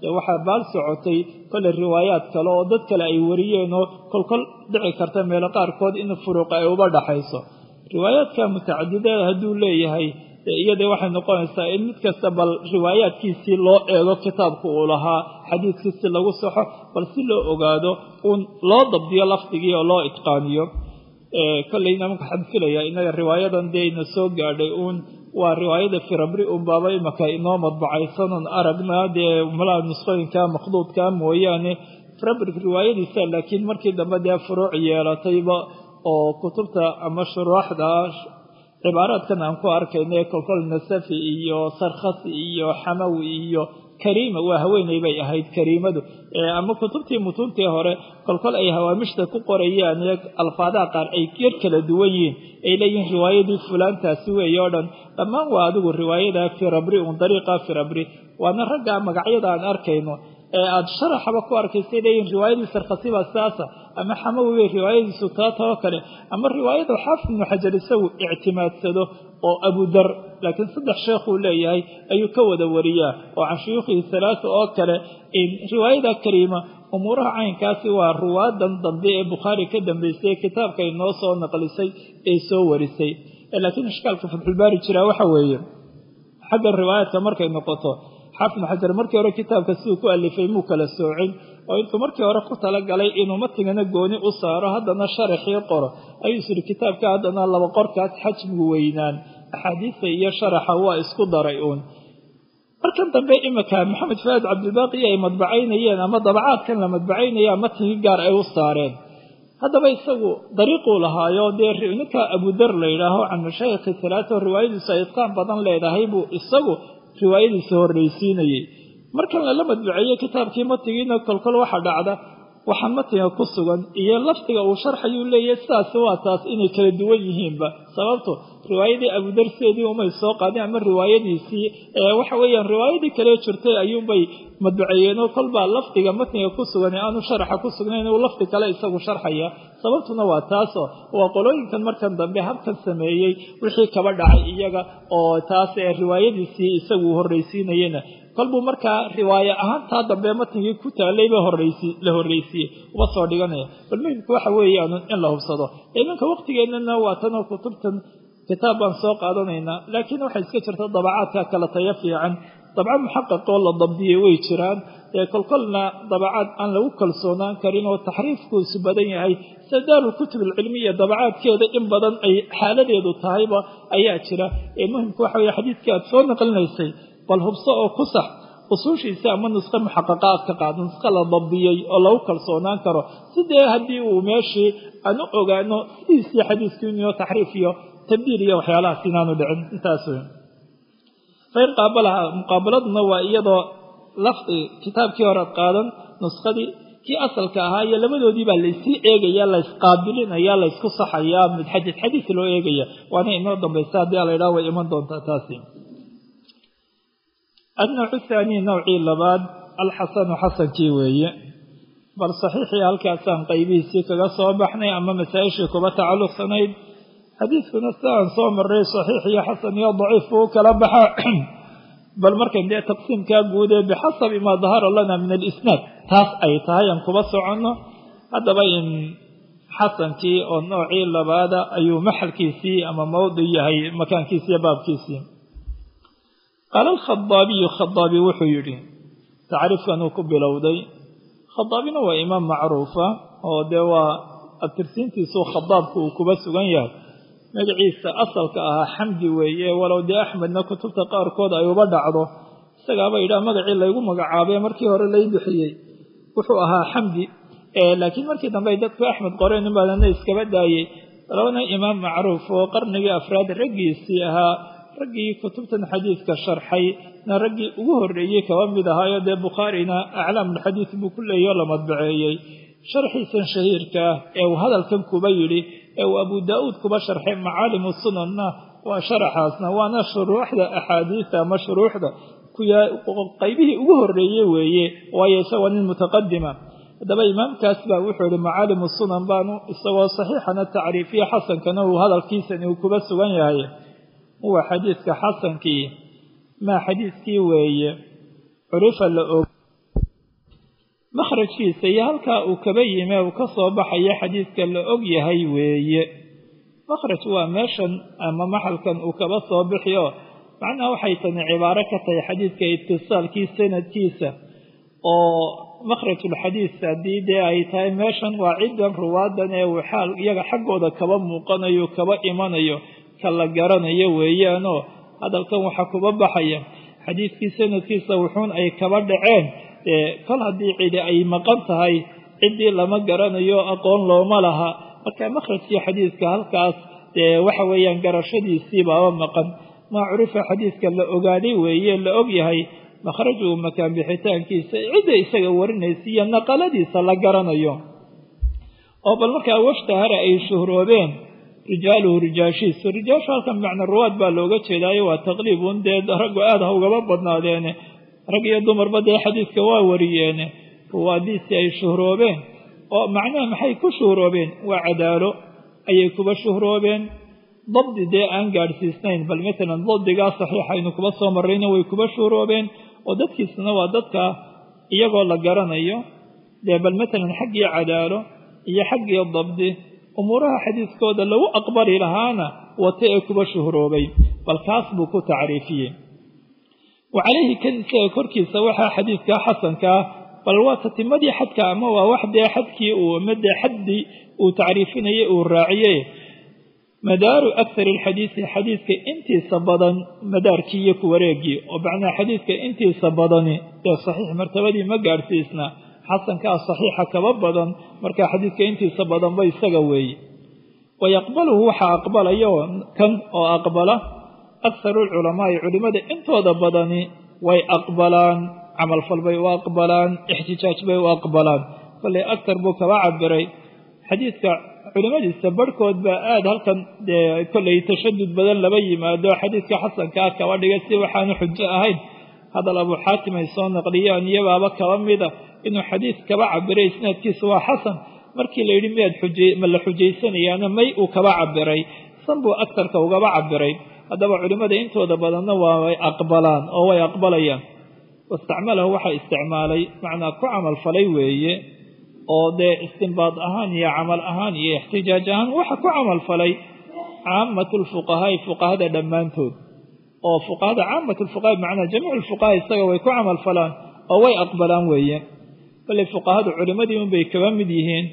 waxaa baal socotay kole riwaayaad kale oo dad kale ay wariyeen oo kolkol dhici karta meelo qaarkood in furuuqa ay uba dhaxayso riwaayaadka mutacadidada hadduu leeyahay iyada waxay noqonaysaa in mid kasta bal riwaayaadkiisii loo eego kitaabka uu lahaa xadiidkiisi lagu saxo bal si loo ogaado uun loo dabdiyo lafdigii oo loo itqaaniyo kolleyna marka waxaan filayaa inaga riwaayadan dee ina soo gaadhay uun waa riwaayada firabri un baaba imaka inoo madbacaysanon aragnaa dee malaha nusqooyinka makhduudka mooyaane firabri riwaayadiisa laakiin markii dambe dee furuuc yeelatayba oo kutubta ama shuruuxda cibaaraadkan aan ku arkayna kolkol nasafi iyo sarkhasi iyo xamawi iyo kariima waa haweeney bay ahayd kariimadu ama kutubtii mutuuntii hore kolkol ay hawaamishta ku qorayaan alfaadaha qaar ay yar kala duwan yihiin ay leeyihiin riwaayadii fulaantaasi weeye oo dhan dhammaan waa adigu riwaayada firabri un dariiqa firabri waana ragga magacyada aan arkayno ee aad sharaxaba ku arkaysay leeyihiin riwaayadii sarkhasi baa sidaasa ama xamawi bay riwaayadiisu taata oo kale ama riwaayada xaafid ibnu xajar isagu ictimaadsado oo abudar laakiin saddex sheekhuu leeyahay ayuu ka wada wariyaa oo can shuyuukhii halaasa oo kale in riwaayada kariima umuuraha caynkaasi waa ruwaadan dambe ee bukhaari ka dambeysay kitaabka inoo soo naqlisay ee soo warisay laakiin ishkaalka fatxulbaari jiraa waxa weeye xagga riwaayaadka markay noqoto xaafid ibnu xajar markii hore kitaabka siduu ku alifay muu kala soocin oo intuu markii hore ku talagalay inuu matigana gooni u saaro haddana sharaxii qoro ayuu isiri kitaabka haddana laba qorkaas xajmigu weynaan axaadiista iyo sharaxa waa isku daray uun markan dambe imika maxamed faad cabdilbaaqi ay madbacaynayeen ama dabacaadkan la madbacaynaya matigi gaar ay u saareen haddaba isagu dariiquu lahaayo dee ninka abudar la yidhaaho can mashaayikhi halaata riwaayadiisu ay itqaan badan leedahay buu isagu riwaayadiisa horreysiinayey markan lala madbaceeyey kitaabkii matigiina kolkol waxa dhacda waxaa matiga ku sugan iyo lafdiga uu sharxayuu leeyahay sidaasi waa taas inay kala duwan yihiinba sababto riwaayadii abudarseedii umay soo qaadeen ama riwaayadiisii waxa weeyaan riwaayadii kale jirtay ayuunbay madbaceeyeenoo kolbaa lafdiga matniga ku sugan ee aanu sharaxa ku sugnayn uu lafdi kale isagu sharxaya sababtuna waa taasoo waa qolooyinkan markan dambe habkan sameeyey wixii kaba dhacay iyaga oo taas ee riwaayadiisii isagu horreysiinayena kolbuu markaa riwaaye ahaan taa dambe matnigii ku taalayba horreysi la horreysiyey uba soo dhiganaya bal muhimka waxa weeyaan in la hubsado iminka waqtigeennana waa tanoo kutubtan kitaab baan soo qaadanaynaa laakiin waxay iska jirta dabacaadka kala tayo fiican dabca muxaqaqoo la dabdiyey way jiraan ee kolkolna dabacaad aan lagu kalsoonaan karin oo taxriifkuusu badan yahay sida daarul kutub alcilmiya dabacaadkeeda in badan ay xaaladeedu tahayba ayaa jira ee muhimka waxa weeye xadiidkii aad soo naqlinaysay bal hubso oo ku sax usuushiisa ama nusqo muxaqaqaad ka qaado nusqo la dabdiyey oo lagu kalsoonaan karo sidee haddii uu meeshii aan u ogaano sidiisii xadiiskii inuu taxriif iyo tabdiil iyo waxyaalahaas inaanu dhicin intaas weyn fayn qaabalaha muqaabaladuna waa iyadoo lafdi kitaabkii hore qaadan nuskhadii kii asalka ahaa iyo labadoodii baa laysii eegaya laysqaabilinaya laysku saxayaa mid xadiis xadiis loo eegaya waana inoo dambaysa haddii la yidhaha way iman doontaa taasi النوع الثاني نوعي لباد الحسن حسن كيوية بل صحيحي هالكاسان قيبيه سيكا صوبحني أما مسايشي كوبا تعلق سنيد حديث كنا الساعة صوم الرئيس صحيح يا حسن يا ضعيف كلبحا بل مركن دي تقسيم كابودة بحسب ما ظهر لنا من الإسناد تاس أي تهيم كوبا عنه هذا بين حسن كي أو نوعي لباد أيو محل كيسي أما موضي هي مكان كيسي باب كيسي قال الخضابي خضابي وحيري تعرف أنه قبل ودي خضابي هو إمام معروفة هو دوا الترسين تيسو خضابك وكبس وغنيا مدعيسة أصل كأها حمدي ويه ولو دي أحمد نكتب تقار كود أيو بدعضه استقابا إلى مدعي الله يقوم مقعابي مركي هور اللي يدحيي وحوها حمدي إيه لكن مركي تنبيدك في أحمد قرين بعد الناس كبداي رونا إمام معروف وقرن أفراد رقيسيها رجي كتبت الحديث كشرحي نرجي وهرية كوامد هاي ده بخارينا أعلم الحديث بكل يوم مطبعي شرحي سن شهير كه أو هذا الكم كبيري أو أبو داود كبا شرح معالم السنن وشرح أصلا وأنا شروح ده أحاديث مشروح ده كيا قيبه وهرية ويه ويسوى المتقدمة ده إمام كاسبة وحول معالم السنن بانو استوى صحيح أنا التعريفية حسن كانوا هذا الكيس أنه كبس وين هو حديث حسن كي ما حديث كي وي عرف makhrajkiisa iyo halkaa uu kaba yime uu ka soo baxayo xadiidka la og yahay weeye. makhraj waa meeshan ama maxalkan uu kaba soo bixiyo macnaha waxay tani cibaaro ka tahay xadiidka itisaalkii sanadkiisa oo makhrajulxadiis haddii dee ay tahay meeshan waa ciddan ruwaadan ee uu xaal iyaga xaggooda kaba muuqanayo kaba imanayo ka la garanayo weeyaanoo hadalkan waxaa kuba baxaya xadiidkii sanadkiisa wuxuun ay kaba dhaceen kol haddii cidi ay maqan tahay ciddii lama garanayo aqoon looma laha marka makhrajkii xadiidka halkaas dee waxa weeyaan garashadiisii baaba maqan maa curifa xadiidka la ogaaday weeye la og yahay makhraju makaan bixitaankiisa cidda isaga warinaysa iyo naqaladiisa la garanayo oo bal markaa washtahara ay shuhroobeen rijaaluhu rijaashiisu rijaashu halkan macna ruwaad baa looga jeedaayo waa taqliibun dee raggu aada ha ugaba badnaadeene rag iyo dumarba dee xadiidka waa wariyeene ruwaadiisii ay shuhroobeen oo macnaha maxay ku shuhroobeen waa cadaalo ayay kuba shuhroobeen dabdi dee aan gaadhsiisnayn bal matalan dabdigaa saxiixa aynu kuba soo marrayna way kuba shuhroobeen oo dadkiisuna waa dadka iyagoo la garanayo dee bal matalan xaggii cadaalo iyo xaggii dabdi umuuraha xadiiskooda lagu aqbali lahaana wata ee kuba shuhroobay bal kaas buu ku tacriifiyey wa calayhi kan isaga korkiisa waxaa xadiidka xasankaa bal waa tatimadii xadka ama waa wax dee xadkii uu ama dee xaddii uu tacriifinayay uu raaciyey madaaru akthar alxadiisi xadiidka intiisa badan madaarkii iyo ku wareegii oo macnaha xadiidka intiisa badani dee saxiix martabadii ma gaadhsiisna xasankaa saxiixa kaba badan marka xadiidka intiisa badanba isaga weeye wayaqbaluhu waxaa aqbalayo kan oo aqbala akharu alculamaai culimada intooda badani way aqbalaan camalfal bay u aqbalaan ixtijaaj bay u aqbalaan kolley aktar buu kaba cabiray xadiidka culimadiisa barhkood baa aada halkan dee kolley tashadud badan laba yimaado xadiidka xasankaa kaba dhigay si waxaanu xujo ahayn hadal abu xaakim ay soo naqliyaan iyabaaba kaba mida inuu xadiid kaba cabiray isnaadkiisa waa xasan markii la yidhi miyaad xuj ma la xujaysanayaana may uu kaba cabiray san buu aktarka ugaba cabiray haddaba culimada intooda badanna waa way aqbalaan oo way aqbalayaan wastacmalahu waxaa isticmaalay macnaa ku camal falay weeye oo dee istinbaad ahaan iyo camal ahaan iyo ixtijaaj ahaan waxa ku camal falay caamatu lfuqahaai fuqahada dhammaantood oo fuqahada caamatu lfuqaha macnaa jamiicu lfuqaha isaga way ku camal falaan oo way aqbalaan weeye bale fuqahadu culimadii unbay kaba mid yihiin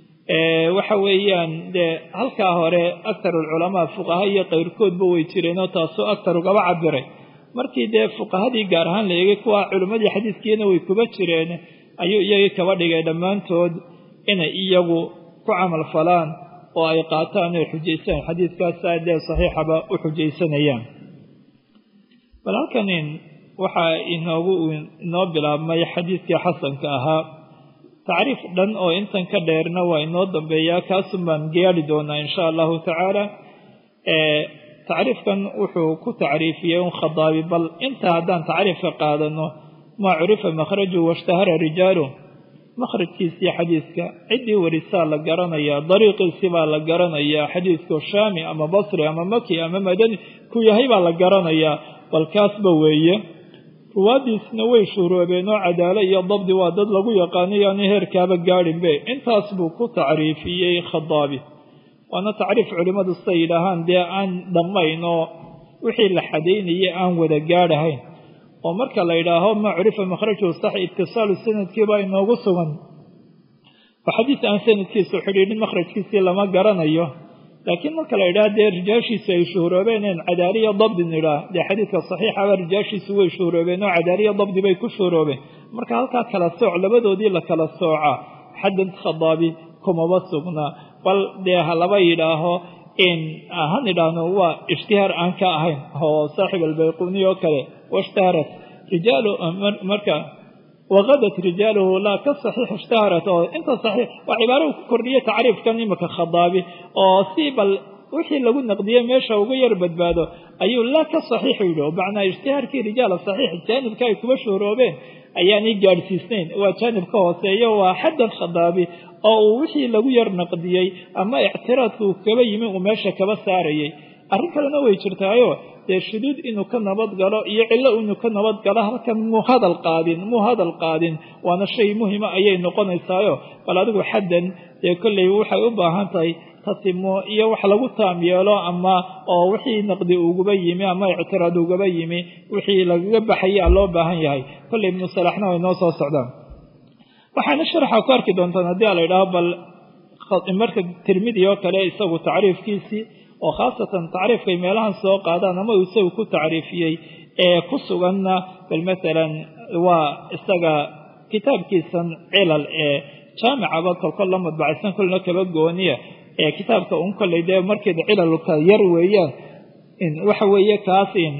waxa weeyaan dee halkaa hore aktar alculamaa fuqaha iyo qayrkoodba way jireen oo taasoo aktar ugaba cabiray markii dee fuqahadii gaar ahaan la eegay kuwa culimmadii xadiidkiina way kuba jireen ayuu iyagii kaba dhigay dhammaantood inay iyagu ku camal falaan oo ay qaataan ay xujaysaan xadiidkaasa dee saxiixaba u xujaysanayaan bal halkanin waxaa inoogu inoo bilaabmay xadiidkii xasanka ahaa tacriif dhan oo intan ka dheerna waa inoo dambeeyaa kaasun baan gaari doonaa insha allahu tacaala tacriifkan wuxuu ku tacriifiyey un khadaabi bal inta haddaan tacriifka qaadano maa curifa makhrajuhu washtahara rijaalu makhrajkiisii xadiidka ciddii warisaa la garanayaa dariiqiisii baa la garanayaa xadiidku shaami ama basri ama maki ama madani ku yahay baa la garanayaa bal kaasba weeye ruwaadiisna way shuhroobeen oo cadaalo iyo dabdi waa dad lagu yaqaanay aana heerkaaba gaadhinbe intaas buu ku tacriifiyey khadaabi waana tacriif culimmadu siday yidhaahaan dee aan dhammayn oo wixii la xadaynayay aan wada gaadhahayn oo marka la yidhaaho maa curifa makhrajuhu sax itisaalu sanadkiibaa inoogu sugan oo xadiis aan sanadkiisu xidhiidhin makhrajkiisii lama garanayo laakiin marka la yidhaha dee rijaashiisu ay shuhroobeen en cadaaliya dabdi nidhaah dee xadiidka saxiixaba rijaashiisu way shuhroobeen oo cadaaliya dabdi bay ku shuhroobeen marka halkaa kala sooc labadoodii la kala sooca xadan khadaabi kumaba sugnaa bal dee ha laba yidhaaho in han idhaahno waa ishtihaar aan ka ahayn oo saaxib albayquni oo kale washtaharat rijaalu marka wagadat rijaaluhu laa ka saxiix ishtaharat oo inta saxiix waa cibaaro ku kordhiye tacriifkan imika khadaabi oo si bal wixii lagu naqdiyey meesha ugu yar badbaado ayuu laa ka saxiix yidhi oo macnaa ishtihaarkii rijaala saxiix jaanibka ay kuba shuhroobeen ayaanay gaadhsiisnayn waa jaanib ka hooseeyo waa xaddan khadaabi oo uu wixii lagu yar naqdiyey ama ictiraadka uu kaba yimi uu meesha kaba saarayay arrin kalena way jirtaayo dee shuduud inuu ka nabad galo iyo cillo inuu ka nabad galo halkan muu hadal qaadin muu hadal qaadin waana shay muhima ayay noqonaysaayo bal adigu xaddan dee kolley waxay u baahan tahay tatimo iyo wax lagu taam yeelo ama oo wixii naqdi uguba yimi ama ictiraad uguba yimi wixii lagaga baxaya loo baahan yahay kolley ibnu salaxna way noo soo socdaan waxaana sharaxa ku arki doontaan haddii la yidhaaho bal marka tirmidi oo kale isagu tacriifkiisii oo khaasatan tacriifkay meelahan soo qaadaan ama uu isagu ku tacriifiyey ee ku suganna bal maalan waa isaga kitaabkiisan cilal ee jaamicaba kolkol la madbacaysan kolna kaba gooniya ee kitaabka un kolley dee markeeda cilalka yar weeyaan waxa weeye kaas in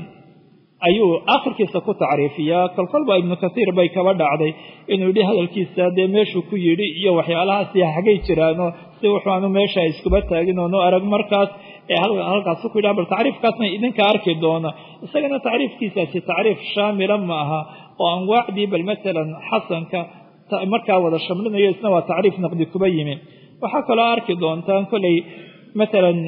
ayuu aakhirkiisa ku tacriifiyaa kolkolba ibnu kathiir bay kaba dhacday inuu yidhi hadalkiisa dee meeshuu ku yidhi iyo waxyaalahaasi hagay jiraano si wuxuanu meesha iskuba taagin oonu arag markaas ee halkaas ku yidhaha bal tacriifkaasna idinka arki doona isagana tacriifkiisaasi tacriif shaamila ma aha oo anwaacdii bal maalan xasanka markaa wada shamlinayo isna waa tacriif naqdi kuba yimi waxaa kaloo arki doontaan kolley maalan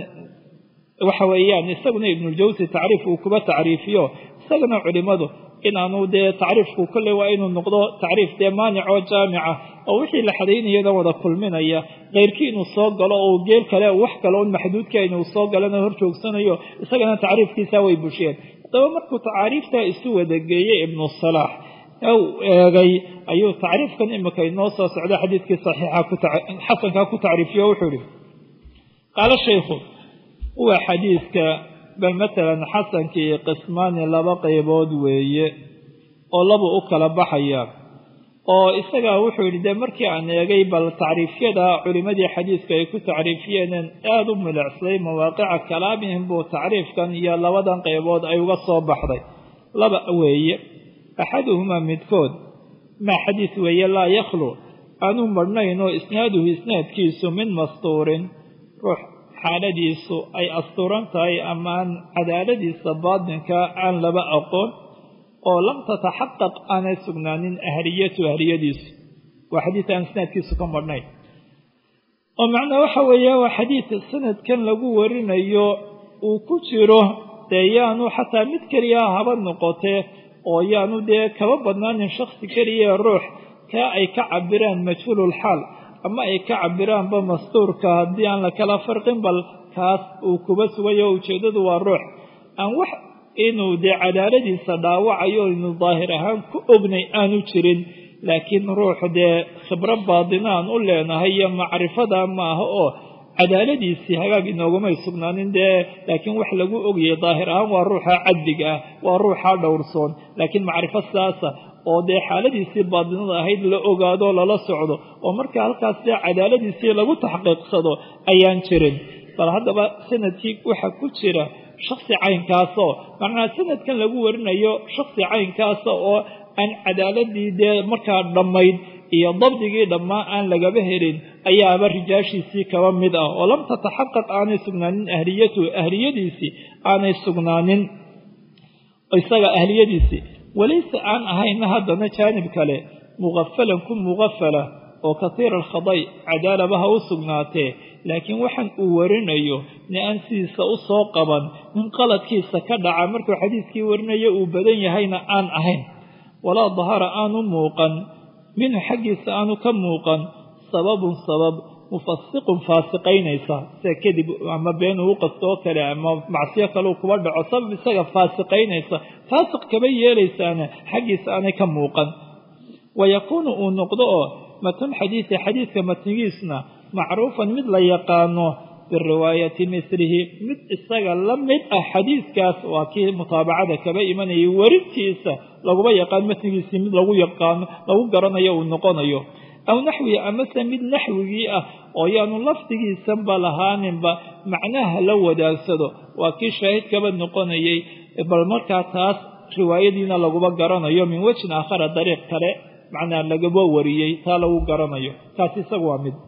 waxa weeyaan isaguna ibnuljawsi tacriif uu kuba tacriifiyo isagana culimadu inaanu dee tacriifku kolley waa inuu noqdo tacriif dee maanic oo jaamica oo wixii la xadaynayana wada kulminaya keyrkii inuu soo galo oo geel kale wax kale un maxduudka inuu soo galana hor joogsanayo isagana tacriifkiisa way bushiyeen haddaba markuu tacaariiftaa isu wadageeyey ibnu salaax u eegay ayuu tacriifkan imika inoo soo socda xadiidkii saxiixa xasankaa ku tacriifiyo wuxuu ihi qaala shaykhu huwa xadiidka bal maalan xasankii qismaani laba qaybood weeye oo laba u kala baxaya oo isagaa wuxuu yidhi dee markii aan eegay bal tacriifyada culimmadii xadiidka ay ku tacriifiyeeneen aada u milicsay mawaaqica kalaamihim buu tacriifkan iyo labadan qaybood ay uga soo baxday laba weeye axaduhumaa midkood maa xadiis weeye laa yakhlu aanu marhnayn oo isnaaduhu isnaadkiisu min mastuurin ruux xaaladiisu ay astuuran tahay ama aan cadaaladiisa baatinka aan laba aqoon oo lam tataxaqaq aanay sugnaanin ahliyatu ahliyadiisu waa xadiid aan isnaadkiisu ka marhnayn oo macnaa waxa weeye waa xadiid sanadkan lagu warinayo uu ku jiro dee yaanu xataa mid keliya haba noqotee oo yaanu dee kaba badnaanin shaksi keliya ruux kaa ay ka cabiraan majhuululxaal ama ay ka cabiraanba mastuurka haddii aan la kala farqin bal kaas uu kuba sugayo ujeeddadu waa ruux aan wax inuu dee cadaaladiisa dhaawacayo inuu daahir ahaan ku ognay aanu jirin laakiin ruux dee khibro baadinaan u leenahay iyo macrifada maaha oo cadaaladiisii hagaag inoogumay sugnaanin dee laakiin wax lagu ogayay daahir ahaan waa ruuxa caddiga ah waa ruuxa dhowrsoon laakiin macrifo sidaasa oo dee xaaladiisii baadinada ahayd la ogaado lala socdo oo marka halkaas dee cadaaladiisii lagu taxqiiqsado ayaan jirin bal haddaba sanadkii waxa ku jira shaksi caynkaasoo macnaha sanadkan lagu warinayo shaksi caynkaasa oo aan cadaaladii dee markaa dhammayd iyo dabdigii dhammaa aan lagaba helin ayaaba rijaashiisii kaba mid ah oo lam tataxaqaq aanay sugnaanin ahliyatu ahliyadiisii aanay sugnaanin isaga ahliyadiisii walayse aan ahayna haddana jaanib kale muqafalan ku muqafala oo kathiira alkhaday cadaalabaha u sugnaatee laakiin waxaan uu warinayo ni aan sidiisa u soo qaban min qaladkiisa ka dhaca markuu xadiiskii warinayo uu badan yahayna aan ahayn walaa dahara aanu muuqan minhu xaggiisa aanu ka muuqan sababun sabab mufasiqun faasiqaynaysa sida kadib ama been uu qastoo kale ama macsiyo kaleu kuba dhaco sabab isaga faasiqaynaysa faasiq kaba yeelaysaana xaggiisa aanay ka muuqan wayakuunu uu noqdo oo matn xadiisi xadiidka matnigiisna macruufan mid la yaqaano biriwaayati mislihi mid isaga la mid ah xadiidkaas waa kii mutaabacada kaba imanayay warintiisa laguma yaqaan matnigiisii mid lagu yaqaano lagu garanayo uu noqonayo aw naxwi amase mid naxwigii ah oo yaanu lafdigiisanba lahaaninba macnaha la wadaagsado waa kii shaahidkaba noqonayay bal markaa taas riwaayadiina laguma garanayo min wajhin aakhara dariiq kale macnaa lagaba wariyey taa lagu garanayo kaas isagu waa mid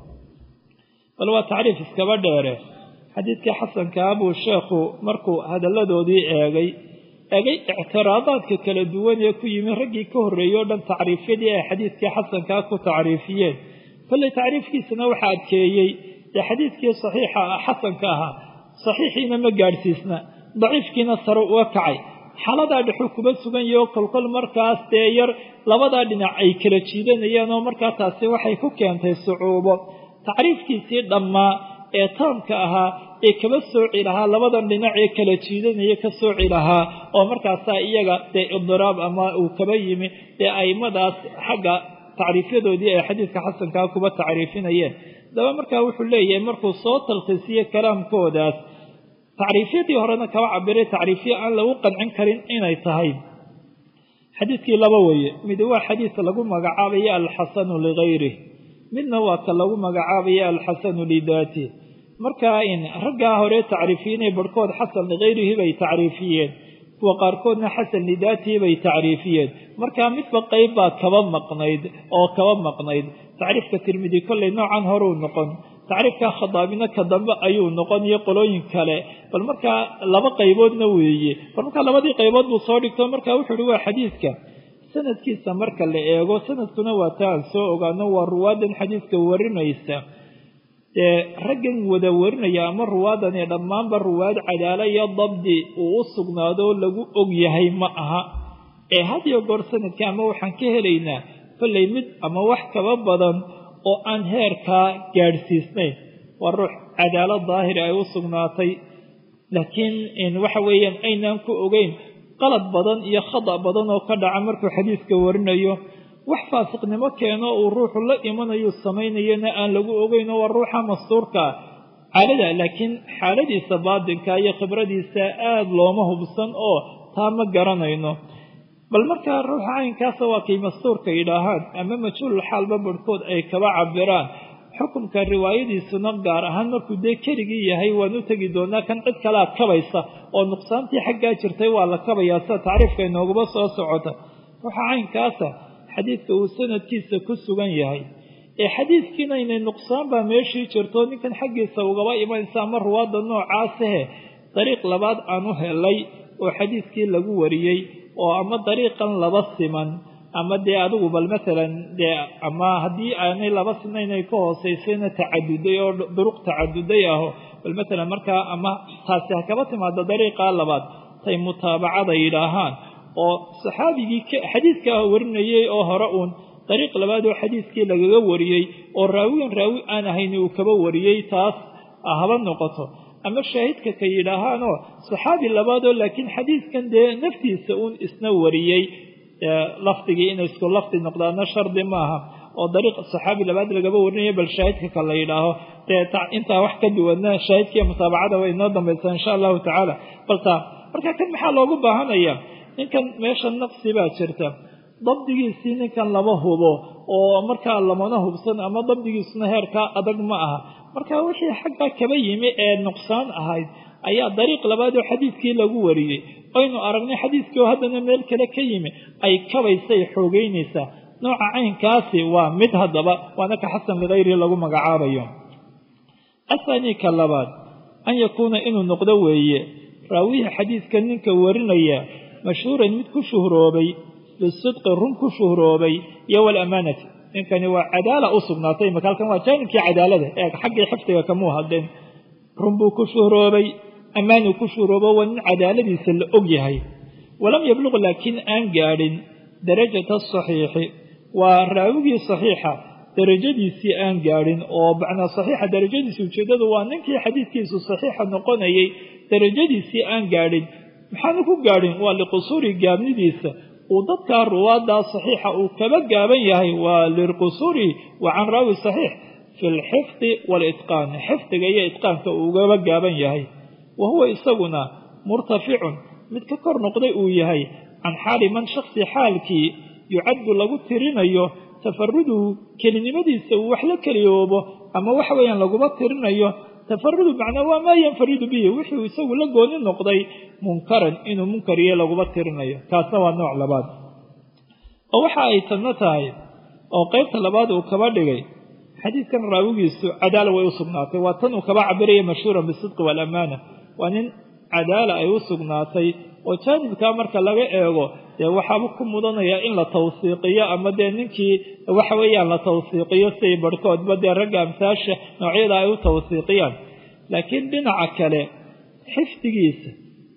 bal waa tacriif iskaba dheere xadiidkii xasankaa buu sheekhu markuu hadalladoodii eegay eegay ictiraadaadka kala duwan ee ku yimi raggii ka horreeyey o dhan tacriifyadii ay xadiidkii xasankaa ku tacriifiyeen kolley tacriifkiisana waxa adkeeyey dee xadiidkii saxiixa xasanka ahaa saxiixiina ma gaadhsiisna daciifkiina sare uga kacay xaaladaa dhexuu kuba sugan yaho kolkol markaas dee yar labadaa dhinac ay kala jiidanayaan oo markaa taasi waxay ku keentay sucuubo tacriifkiisii dhammaa ee taamka ahaa ee kaba sooci lahaa labadan dhinac ee kala jiidanaya ka sooci lahaa oo markaasaa iyaga dee idiraab ama uu kaba yimi dee aimadaas xagga tacriifyadoodii ay xadiidka xasankaa kuba tacriifinayeen daba markaa wuxuu leeyahay markuu soo talkhiisiye kalaamkoodaas tacriifyadii horena kaba cabiray tacriifyo aan lagu qancin karin inay tahay xadiidkii laba weeye mid waa xadiis lagu magacaabaya alxasanu ligayrih midna waa ka lagu magacaabaya alxasanu lidaatih markaa in raggaa hore tacriifiyinay barhkood xasan ligayrihi bay tacriifiyeen kuwa qaarkoodna xasan lidaatihi bay tacriifiyeen markaa midba qayb baa kaba maqnayd oo kaba maqnayd tacriifka tirmidi kollay noocan horeu noqon tacriifka khadaabina ka dambe ayuu noqon iyo qolooyin kale bal markaa laba qayboodna weeye bal markaa labadii qaybood buu soo dhigto markaa wuxuu uhi waa xadiidka sanadkiisa marka la eego sanadkuna waa ta aan soo ogaano waa ruwaadan xadiidka warinaysa dee raggan wada warinaya ama ruwaadan ee dhammaanba ruwaad cadaala iyo dabdi uu u sugnaado lagu og yahay ma aha ee had iyo goor sanadka ama waxaan ka helaynaa kollay mid ama wax kaba badan oo aan heerkaa gaadhsiisnayn waa ruux cadaalad daahiri ay u sugnaatay laakiin waxa weeyaan aynaan ku ogeyn qalad badan iyo khada badan oo ka dhaca markuu xadiiska warinayo wax faasiqnimo keeno uu ruuxu la imanayo samaynayana aan lagu ogeyn oo waa ruuxa mastuurka caalada laakiin xaaladiisa baadinka iyo khibradiisa aada looma hubsan oo taa ma garanayno bal markaa ruuxa caynkaasa waa kay mastuurka yidhaahaan ama majhuulul xaalba barhkood ay kaba cabiraan xukunka riwaayadiisuna gaar ahaan markuu dee keligii yahay waan u tegi doonaa kan cid kalea kabaysa oo nuqsaantii xaggaa jirtay waa la kabayaa sida tacriifka inoogaba soo socota ruuxa caynkaasa xadiidka uu sanadkiisa ku sugan yahay ee xadiidkiina inay nuqsaan baa meeshii jirto ninkan xaggiisa ugaba imanaysa ama ruwaadda noocaasahe dariiq labaad aan u helay oo xadiidkii lagu wariyey oo ama dariiqan laba siman ama dee adigu bal maalan dee ama haddii aanay laba sinaynay ka hooseysayna tacaduday oo duruq tacaduday aho bal maalan markaa ama taasi ha kaba timaado dariiqaa labaad tay mutaabacada yidhaahaan oo saxaabigii xadiidkaa warinayay oo hore uun dariiq labaad oo xadiidkii lagaga wariyey oo raawigan raawi aan ahayn uu kaba wariyey taas haba noqoto ama shaahidka ka yidhaahaanoo saxaabi labaadoo laakiin xadiidkan dee naftiisa uun isna wariyey lafdigii inay isku lafdi noqdaana shardi maaha oo dariiq saxaabi labaad lagaba warinayo bal shaahidka ka la yidhaaho dee intaa wax ka duwana shaahidkiiyo mutaabacada way inoo dambaysaa insha allahu tacaala baltaa marka kan maxaa loogu baahanaya ninkan meesha naqsi baa jirta dabdigiisii ninkan lama hubo oo markaa lamana hubsan ama dabdigiisuna heerkaa adag ma aha marka wixii xaggaa kaba yimi ee nuqsaan ahayd ayaa dariiq labaad oo xadiidkii lagu wariyey aynu aragnay xadiidkii oo haddana meel kale ka yimi ay kabaysay xoogeynaysaa nooca caynkaasi waa mid haddaba waana ka xasan ligayri lagu magacaabayo athani ka labaad an yakuuna inuu noqdo weeye raawiha xadiidka ninka warinaya mashhuuran mid ku shuhroobay bisidqi run ku shuhroobay iyo walamaanati ninkani waa cadaala u sugnaatay marka halkan waa jaanibkii cadaalada ee xaggii xifdiga kamuu hadleen run buu ku shuhroobay ammaanuu ku shuhroobo waa nin cadaaladiisa la og yahay walam yabluq laakiin aan gaadhin darajata saxiixi waa raawigii saxiixa darajadiisii aan gaadhin oo macnaa saxiixa darajadiisi ujeedadu waa ninkii xadiidkiisu saxiixa noqonayay darajadiisii aan gaadhin maxaanu ku gaadhin waa liqusuuri gaabnidiisa uu dadkaa ruwaaddaa saxiixa uu kaba gaaban yahay waa liqusuuri wa can raawi saxiix fi lxifdi walitqaan xifdiga iyo itqaanka uu ugaba gaaban yahay wa huwa isaguna murtaficun mid ka kor noqday uu yahay can xaali man shaksi xaalkii yucaddu lagu tirinayo tafaruduhu kelinimadiisa uu wax la keliyoobo ama waxa weeyaan laguma tirinayo tafarudu macnaa waa maa yanfaridu bihi wuxuu isagu la gooni noqday munkaran inuu munkariye laguma tirinayo kaasna waa nooc labaad oo waxa ay tanna tahay oo qaybta labaad uu kaba dhigay xadiidkan raawigiisu cadaala way u sugnaatay waa tan uu kaba cabiraya mashhuuran bisidqi waalamaana waa nin cadaala ay u sugnaatay oo jaanibkaa marka laga eego dee waxaaba ku mudanaya in la tawsiiqiyo ama dee ninkii waxa weeyaan la tawsiiqiyo siay barhkoodba dee ragga amsaasha noocyada ay u tawsiiqiyaan laakiin dhinaca kale xifdigiisa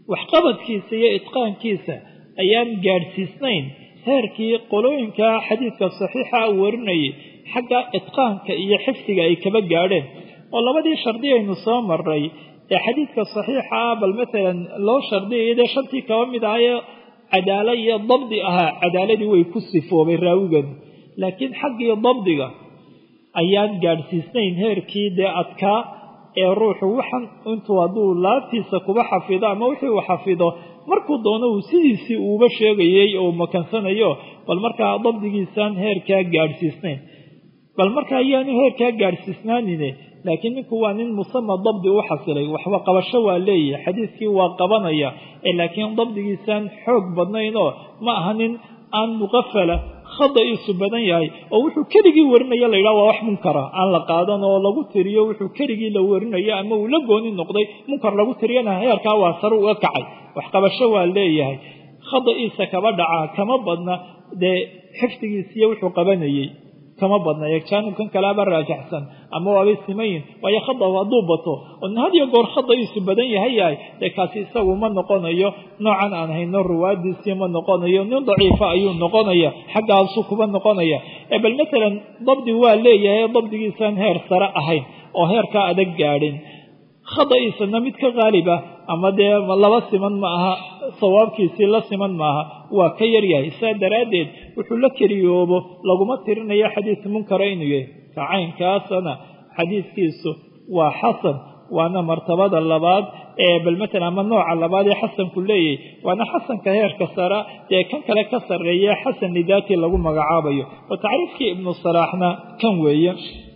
waxqabadkiisa iyo itqaankiisa ayaan gaadhsiisnayn heerkii qolooyinka xadiidka saxiixa warinayay xagga itqaanka iyo xifdiga ay kaba gaadheen oo labadii shardi aynu soo maray ee xadiidka saxiixa bal maalan loo shardiyay dee shantii kaba mid ahayee cadaalo iyo dabdi ahaa cadaaladii way ku sifoobay raawigan laakiin xaggii dabdiga ayaan gaadhsiisnayn heerkii dee adkaa ee ruuxu waxan intuu hadduu laabtiisa kuba xafido ama wixii uu xafido markuu doono uu sidiisii uuba sheegayay oo makansanayo bal markaa dabdigiisaan heerkaa gaadhsiisnayn bal markaa ayaanu heerkaa gaadhsiisnaanine laakiin ninku waa nin musama dabdi u xasilay waxba qabasho waa leeyahay xadiidkii waa qabanaya ee laakiin dabdigiisaan xoog badnaynoo ma aha nin aan muqafala khadaiisu badan yahay oo wuxuu keligii warinaya la yidhaha waa wax munkara aan la qaadan oo lagu tiriyo wuxuu keligii la warinaya ama uu la gooni noqday munkar lagu tiriyana heerkaa waa sare uga kacay wax qabasho waa leeyahay khadaiisa kaba dhacaa kama badna dee xifdigiisiiyo wuxuu qabanayay kama badna jaanibkan kalaaba raajaxsan ama waabay simayin waayo khada hadduu bato oo had iyo goor khadaiisu badan yahay yahay dee kaasi isagu ma noqonayo noocan aan hayno ruwaadiisii ma noqonayo nin daciifa ayuu noqonaya xaggaasu kuba noqonaya ee bal maalan dabdi waa leeyahay dabdigiisaan heer sare ahayn oo heerkaa adag gaadhin khadaiisana mid ka qaaliba ama dee laba siman ma aha sawaabkiisii la siman maaha waa ka yaryahay saa daraaddeed wuxuu la keliyoobo laguma tirinayo xadiis munkara inuu yahay kacaynkaasana xadiiskiisu waa xasan waana martabada labaad ee bal maalan ama nooca labaad ee xasanku leeyahay waana xasanka heerka sara dee kan kale ka sarreeya xasan lidaati lagu magacaabayo oo tacriifkii ibnu salaaxna kan weeye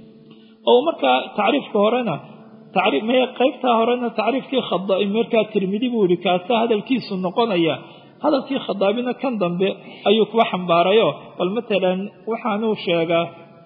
oo markaa tacriifka horena tacriif mee qaybtaa horena tacriifkii khadaabi markaa tirmidi buu yidhi kaasa hadalkiisu noqonaya hadalkii khadaabina kan dambe ayuu kuwa xambaarayo bal matalan waxaanuu sheegaa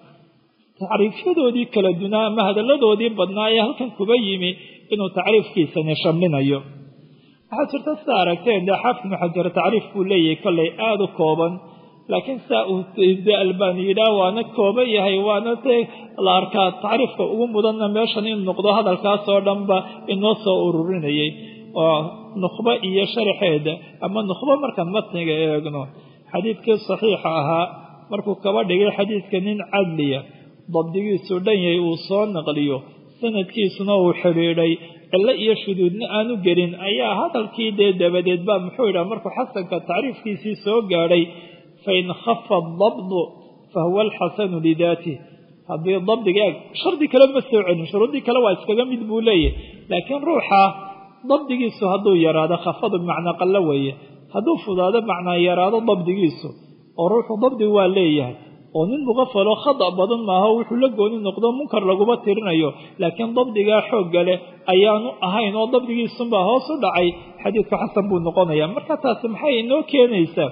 tacriifyadoodii kala dunaa ama hadalladoodii badnaa ee halkan kuba yimi inuu tacriifkiisani shamlinayo waxaa jirta sidaa aragteen dee xaafid ibnu xajar tacriif buu leeyahay kollay aada u kooban laakiin saa uu de albani yidhaah waana kooban yahay waana te la arkaa tacriifka ugu mudanna meeshan in noqdo hadalkaasoo dhanba inoo soo ururinayay oo nukhbo iyo sharaxeeda ama nukhbo markaan matniga eegno xadiidkii saxiixa ahaa markuu kaba dhigay xadiidka nin cadliya dabdigiisu dhan yahay uu soo naqliyo sanadkiisuna uu xidhiidhay cilo iyo shuduudna aanu gelin ayaa hadalkii dee dabadeed baa muxuu yidhaha markuu xasanka tacriifkiisii soo gaadhay fain khafa dabdu fahuwa alxasanu lidaatih haddii dabdiga eeg shardi kale ma soo celin shuruuddii kale waa iskaga mid buu leeyahy laakiin ruuxa dabdigiisu hadduu yaraado khafadu bimacnaa qallo weeye hadduu fudaado macnaa yaraado dabdigiisu oo ruuxu dabdi waa leeyahay oo nin muqafaloo khada badan maaha oo wuxuu la gooni noqdo munkar laguma tirinayo laakiin dabdigaa xoogga leh ayaanu ahayn oo dabdigiisunbaa hoos u dhacay xadiidku xasan buu noqonaya marka taasi maxay inoo keenaysaa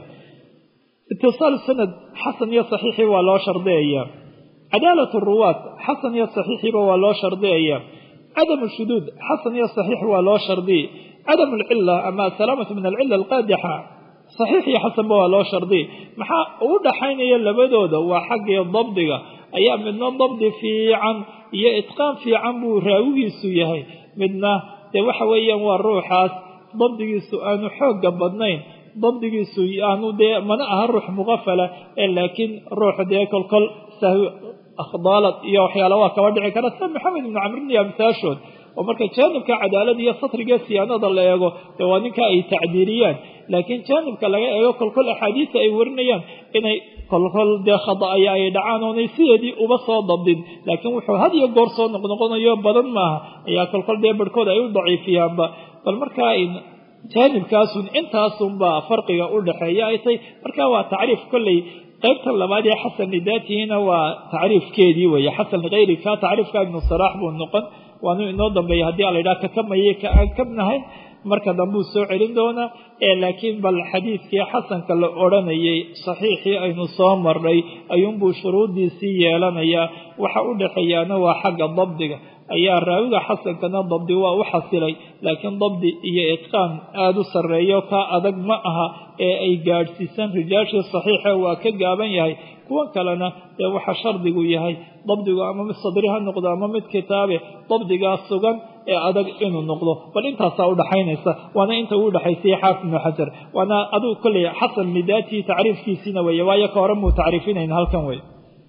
itisaalu sanad xasan iyo saxiixii waa loo shardiyayaa cadaalat ruwaat xasan iyo saxiixiiba waa loo shardiyayaa cadamu shuduud xasan iyo saxiix waa loo shardiyay cadamu alcila ama asalaamatu min alcila alqaadixa saxiix iyo xasanba waa loo shardiyay maxaa u dhaxaynaya labadooda waa xaggii dabdiga ayaa midna dabdi fiican iyo itqaan fiican buu raawigiisu yahay midna dee waxa weeyaan waa ruuxaas dabdigiisu aanu xoogga badnayn dabdigiisu aanu dee mana aha ruux muqafala ee laakiin ruux dee kolkol sahwi akhdaalad iyo waxyaala waa kaba dhici kara sida maxamed ibnu camr ibn amsaashood oo marka jaanibka cadaalada iyo satriga siyaanada la eego dee waa ninka ay tacdiiriyaan laakiin jaanibka laga eego kolkol axaadiista ay warinayaan inay kolkol dee khada'aya ay dhacaan oonay sideedii uba soo dabdin laakiin wuxuu had iyo goor soo noqnoqonayo badan maaha ayaa kolkol dee barhkood ay u daciifiyaanba bal markaa jaanibkaasun intaasunbaa farqiga u dhaxeeya ay tay marka waa tacriif kolley qaybta labaad ee xasan lidaatihina waa tacriifkeedii weeye xasan likayri ka tacriifka ibnu salaax buu noqon waanu inoo dambeeya haddii ala yidhaha kakamaye ka aan kabnahayn marka dambuu soo celin doonaa ee laakiin bal xadiidkii xasanka la odhanayay saxiixii aynu soo marnay ayuunbuu shuruuddiisii yeelanayaa waxa u dhaxeeyaana waa xagga dabdiga ayaa raawiga xasankana dabdi waa u xasilay laakiin dabdi iyo itqaan aada u sarreeyo ka adag ma aha ee ay gaadhsiisaan rijaashii saxiixa waa ka gaaban yahay kuwan kalena dee waxa shardigu yahay dabdigu ama mid sadri ha noqdo ama mid kitaabe dabdigaa sugan ee adag inuu noqdo bal intaasaa udhaxaynaysa waana inta u udhaxaysay xaafid ibnu xajar waana aduu kolley xasan lidaatii tacriifkiisiina weeye waayo ka hore muu tacriifinayn halkan wey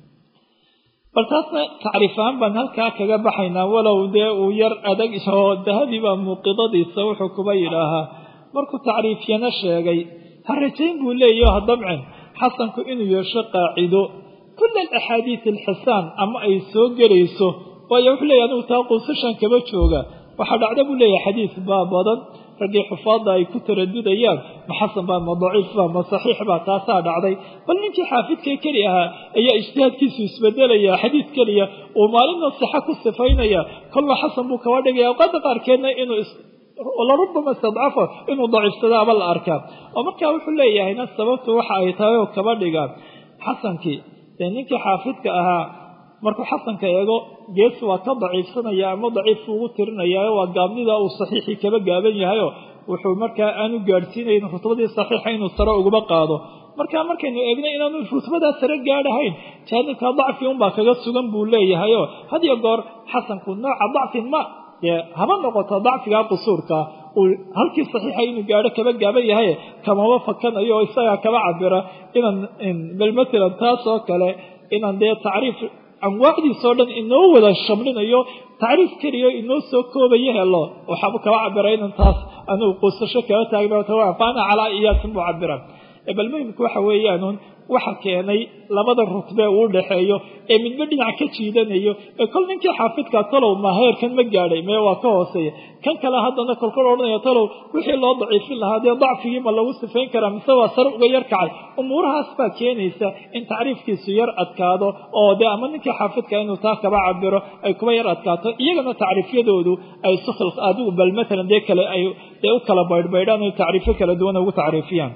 bal taasna tacriifaan baan halkaa kaga baxaynaa walow dee uu yar adag oo dahabi baa muuqidadiisa wuxuu kuba yidhaahaa markuu tacriifyana sheegay ha rajayn buu leeyaho ha dabcin xasanku inuu yeesho qaacido kula alaxaadiid alxisaan ama ay soo gelayso waayo wuxuu leeyahy anigu taa quusashan kaba jooga waxaa dhacda buu leeyahay xadiis baa badan raggii xufaadda ay ku taradudayaan ma xasan baa ma daciif baa ma saxiix baa taasaa dhacday bal ninkii xaafidkee keli ahaa ayaa ijtihaadkiisu isbedelaya xadiis keliya uu maalinna sixa ku sifaynaya kolna xasan buu kaba dhigaya awqaadda qaarkeedna inuu larubama istadcafa inuu daciifsado aba la arkaa oo markaa wuxuu leeyahayna sababtu waxa ay tahay oo kaba dhigaan xasankii dee ninkii xaafidka ahaa markuu xasanka eego gees waa ka daciifsanaya ama daciif ugu tirinaya waa gaabnida uu saxiixii kaba gaaban yahayo wuxuu markaa aanu gaadhsiinayn rutbadii saxiixa inuu sare ugaba qaado markaa markaynu eegno inaanu rutbadaa sare gaadhahayn jaanibka dacfi unbaa kaga sugan buu leeyahayo had iyo goor xasanku nooca dacfin ma dee haba noqoto dacfigaa qusuurka uu halkii saxiixa inuu gaadho kaba gaaban yahay kamaba fakanayo oo isagaa kaba cabira inaan bal matalan taas oo kale inaan dee tacriif anwaacdiisoo dhan inoo wada shamlinayo tacriif keliyo inoo soo koobayo helo waxaabu kaba cabira inan taas anugu quusasho kaba taagnafaana calaa iyaasin buu cabira bal muhimku waxa weeyaanuun waxa keenay labada rutbe uu dhexeeyo ee midba dhinac ka jiidanayo ee kol ninkii xaafidkaa talow ma heerkan ma gaadhay mee waa ka hooseeya kan kale haddana kolkol odhanaya talow wixii loo daciifin lahaa dee dacfigii ma lagu sifayn karaa mise waa sare uga yar kacay umuurahaas baa keenaysa in tacriifkiisu yar adkaado oo dee ama ninkii xaafidka inuu taa kaba cabiro ay kuba yar adkaato iyagana tacriifyadoodu ay sukhl adigu bal matalan dee kale ay dee u kala baydhbaydhaan o tacriifyo kala duwan ugu tacriifiyaan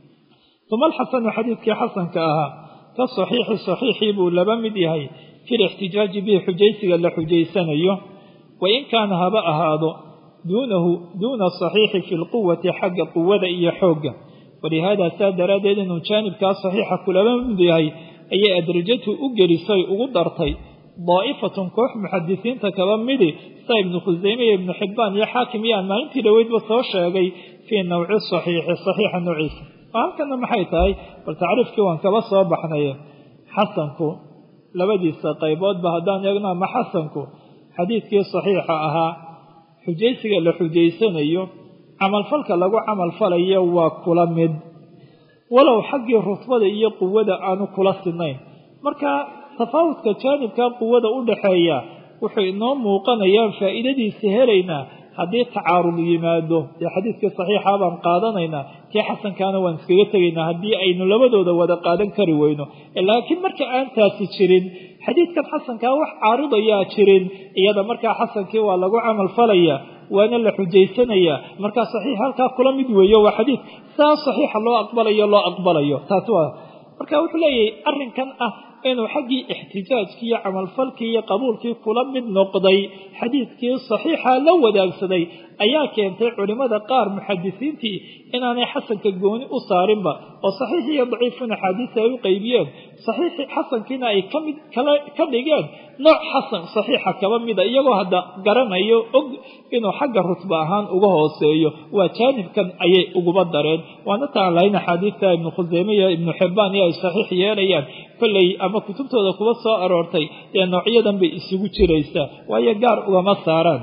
uma alxasanu xadiidkii xasanka ahaa ka saxiixi saxiixii buu laba mid yahay fi lixtijaaji bihi xujaysiga la xujaysanayo wain kaana haba ahaado duunahu duuna saxiixi fi lquwati xagga quwada iyo xoogga walihaada saa daraaddeed inuu jaanibkaa saxiixa kulaba mid yahay ayay adrajatu u gelisay ugu dartay daa'ifatun koox muxadisiinta kaba midi sa ibnu khuseyme iyo ibnu xibbaan iyo xaakim iyo aan maalintii dhaweydba soo sheegay fii nawci saxiixi saxiixa noociisa halkana maxay tahay bal tacriifkii waan kaba soo baxnay xasanku labadiisa qayboodba haddaan eegno ama xasanku xadiidkii saxiixa ahaa xujaysiga la xujaysanayo camalfalka lagu camalfalayo waa kula mid walow xaggii rutbada iyo quwada aanu kula sinayn marka tafaawudka jaanibka quwada u dhaxeeya wuxuu inoo muuqanayaa faa'iidadiisa helaynaa haddii tacaarud yimaado dee xadiidkii saxiixa baan qaadanaynaa kii xasankaana waan iskaga tegaynaa haddii aynu labadooda wada qaadan kari weyno laakiin marka aan taasi jirin xadiidkan xasankaa wax caaridayaa jirin iyada markaa xasankii waa lagu camal falaya waana la xujaysanayaa markaa saxiix halkaa kula mid weeyo waa xadiid saa saxiixa loo aqbalayo loo aqbalayo taasi waa marka wuxuu leeyahay arrinkan ah inuu xaggii ixtijaajkii iyo camalfalkii iyo qabuulkii kula mid noqday xadiidkii saxiixa la wadaagsaday ayaa keentay culimmada qaar muxadisiintii inaanay xasanka gooni u saarinba oo saxiix iyo daciifun axaadiis ay u qaybiyeen saxiixi xasankiina ay kamid ka dhigeen nooc xasan saxiixa kaba mida iyagoo hadda garanayo og inuu xagga rutba ahaan uga hooseeyo waa jaanibkan ayay uguba dareen waana taan lahayn axaadiista ibnu khuseyme iyo ibnu xibbaan iyo ay saxiix yeelayaan kolley ama kutubtooda kuba soo aroortay ee noocyadan bay isugu jiraysaa waayo gaar ugama saaraan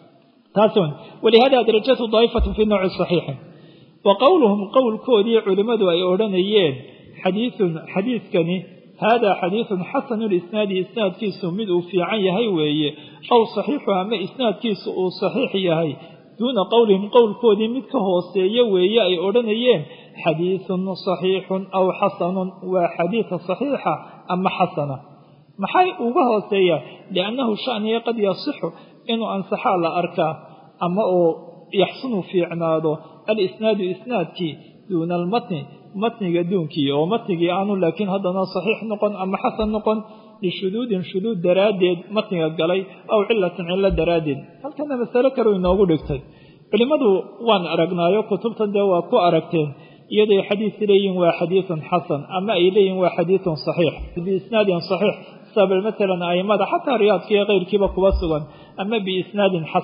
taasun walihada darajatu daa'ifatun fi nawci saxiixi wa qowluhum qowlkoodii culimmadu ay odhanayeen xadiiun xadiidkani hada xadiidun xasanu lisnaadi isnaadkiisu mid uu fiican yahay weeye aw saxiixu ama isnaadkiisu uu saxiix yahay duuna qowlihim qowlkoodii mid ka hooseeya weeye ay odhanayeen xadiidun saxiixun aw xasanun waa xadiida saxiixa ama xasana maxay uga hooseeyaa liannahu shaniya qad yasixu inuu ansaxaa la arkaa ama uu yaxsunu fiicnaado alisnaadu isnaadkii duuna almatni matniga duunkii oo matnigii aanu laakiin haddana saxiix noqon ama xasan noqon lishuduudin shuduud daraaddeed matniga galay aw cilatin cillo daraaddeed halkana masalo kaleu inoogu dhigtay culimmadu waan aragnaayo kutubtan dee waa ku aragteen iyaday xadiis leeyihin waa xadiidun xasan ama ay leeyihin waa xadiidun saxiix biisnaadin saxiix sabal matalan aimada xataa riyaadkiiyo keyrkiiba kuba sugan ama biisnaadin xasan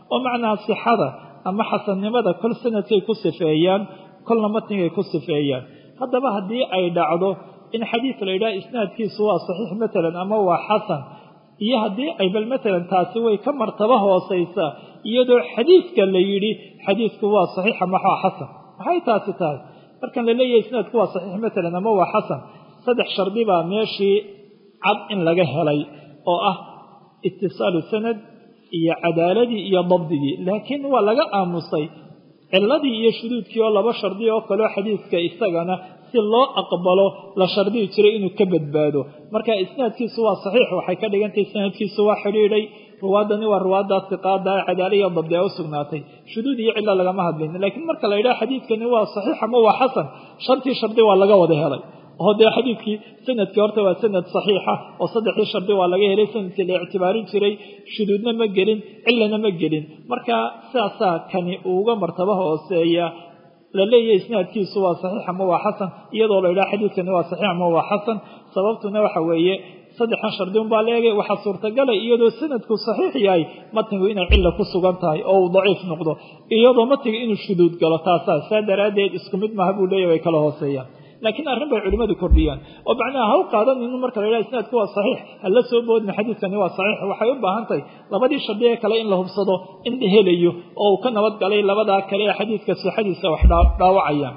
ومعنى صحة أما حسن نمدا كل سنة كي كسفيان كل متن كي كسفيان هذا بقى دي أي دعوه إن حديث الإله إسناد كي سواء صحيح مثلا أما هو حسن iyo hadii ay bal mesela taasi way ka martaba hooseysa iyadoo xadiiska la yiri xadiisku waa saxiix ama waa xasan waxay taasi tahay marka la leeyahay isnaadku waa saxiix mesela ama waa xasan saddex shardi baa meeshii cad in laga helay oo ah ittisaalu sanad iyo cadaaladii iyo dabdigii laakiin waa laga aamusay ciladii iyo shuduudkii oo laba shardi oo kale xadiiska isagana si loo aqbalo la shardi jiray inuu ka badbaado marka isnaadkiisu waa saxiix waxay ka dhigantay sanadkiisu waa xiriiray ruwaadani waa ruwaada siqaada cadaalada dabdi oo sugnaatay shuduud iyo cilla laga ma hadlin laakiin marka la yiraahdo xadiiskani waa saxiix ama waa xasan sharti shardi waa laga wada helay oo de xadiiskii sanadkii horta waa sanad saxiixa oo saddexii shardi waa laga helay sanadkii la ictibaarin jiray shuduudna ma gelin cillana ma gelin marka saasa kani uga martaba hooseeya la leeyahay isnaadkiisu waa saxiix ama waa xasan iyadoo la yiraahdo xadiiskani waa saxiix ama waa xasan sababtuna waxa weeye saddexan shardi un baa leegay waxa suurtagal ah iyadoo sanadku saxiix yahay matnigu inay cilla ku sugan tahay oo daciif noqdo iyadoo matnigu inuu shuduud galo taasa saadaradeed isku mid ma habuu leeyahay kala hooseeyaan laakiin arrin bay culimadu kordhiyaan oo macnaha haw qaadan inuu marka la yiraahdo isnaadku waa saxiix hal soo boodin xadiiskani waa saxiix waxay u baahan tahay labadii shardi ee kale in la hubsado in la helayo oo uu ka nabad galay labada kale ee xadiiska saxiixadiisa wax dhaawacaya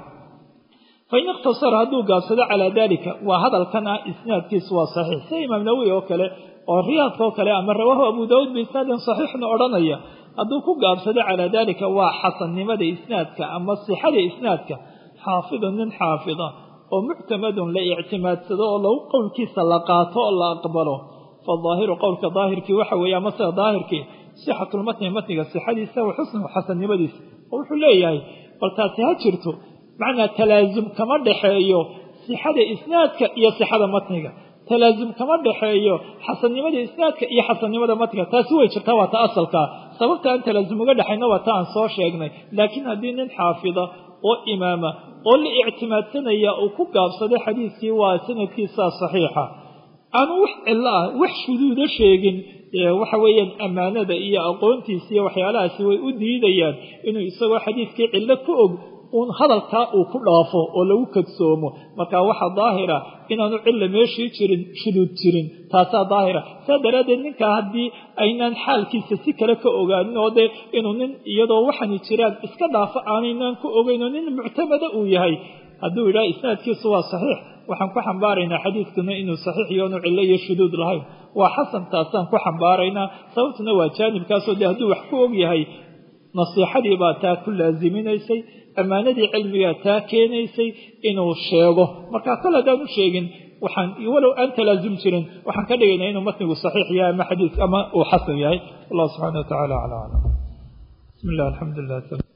فإن اقتصر هدو قاصد على ذلك وهذا كان إسناد كيس صحيح سي إمام نووي وكله والرياض وكله أمر رواه أبو داود بإسناد صحيح نورانيا هدو قاصد على ذلك وحسن لماذا إسنادك أما الصحة إسنادك حافظ من حافظة ومعتمد لاعتماد سدو لو قول كيس لقاته الله أقبله فالظاهر قولك ظاهر كي وحوي يا مسا ظاهر كي صحة المتن متن الصحة يساوي حسن وحسن لماذا وحليه والتاسها جرته معنى تلازم كما دحيو صحة إسنادك يا صحة متنك تلازم كما دحيو حسن نمد إسنادك يا حسن نمد متنك تسوي شتوى تأصلك سببت أن تلازم قد حين وتان صوش يغني لكن هدين حافظة وإمامة واللي اعتماد سنة يا أكوكاب صدى حديثي وسنة كيسا صحيحة أنا وح الله وح شدود شيغن وحويا أمانة إيا أقونتي سيا وحيالها سوى أديديان إنه يسوى حديثك إلا كؤب un hadalka uu ku dhaafo oo lagu kadsoomo marka waxa daahira inaanu cilla meeshii jirin shuduud jirin taasa daahira sadaradeed ninka hadii aynaan xaalkiisa si kale ka ogaan oo de inuu nin iyadoo waxani jiraan iska dhaafo aanaynan ku ogeyn nin muctamada uu yahay haduu ila isnaadkiisu waa saxiix waxaan ku xambaaraynaa xadiiskuna inuu saxiix iyo inuu cilla iyo shuduud lahayn waa xasan taasaan ku xambaaraynaa sababtuna waa jaanibkaas oo de haduu wax ku og yahay nasiixadii baa taa ku laaziminaysay amaanadii cilmiga taa keenaysay inuu sheego marka kala daan u sheegin waxaan walow aan talaazum jirin waxaan ka dhigaynaa inuu matnigu saxiix yahay ama xadiis ama uu xasan yahay Allah subhanahu wa ta'ala ala ala bismillah alhamdulillah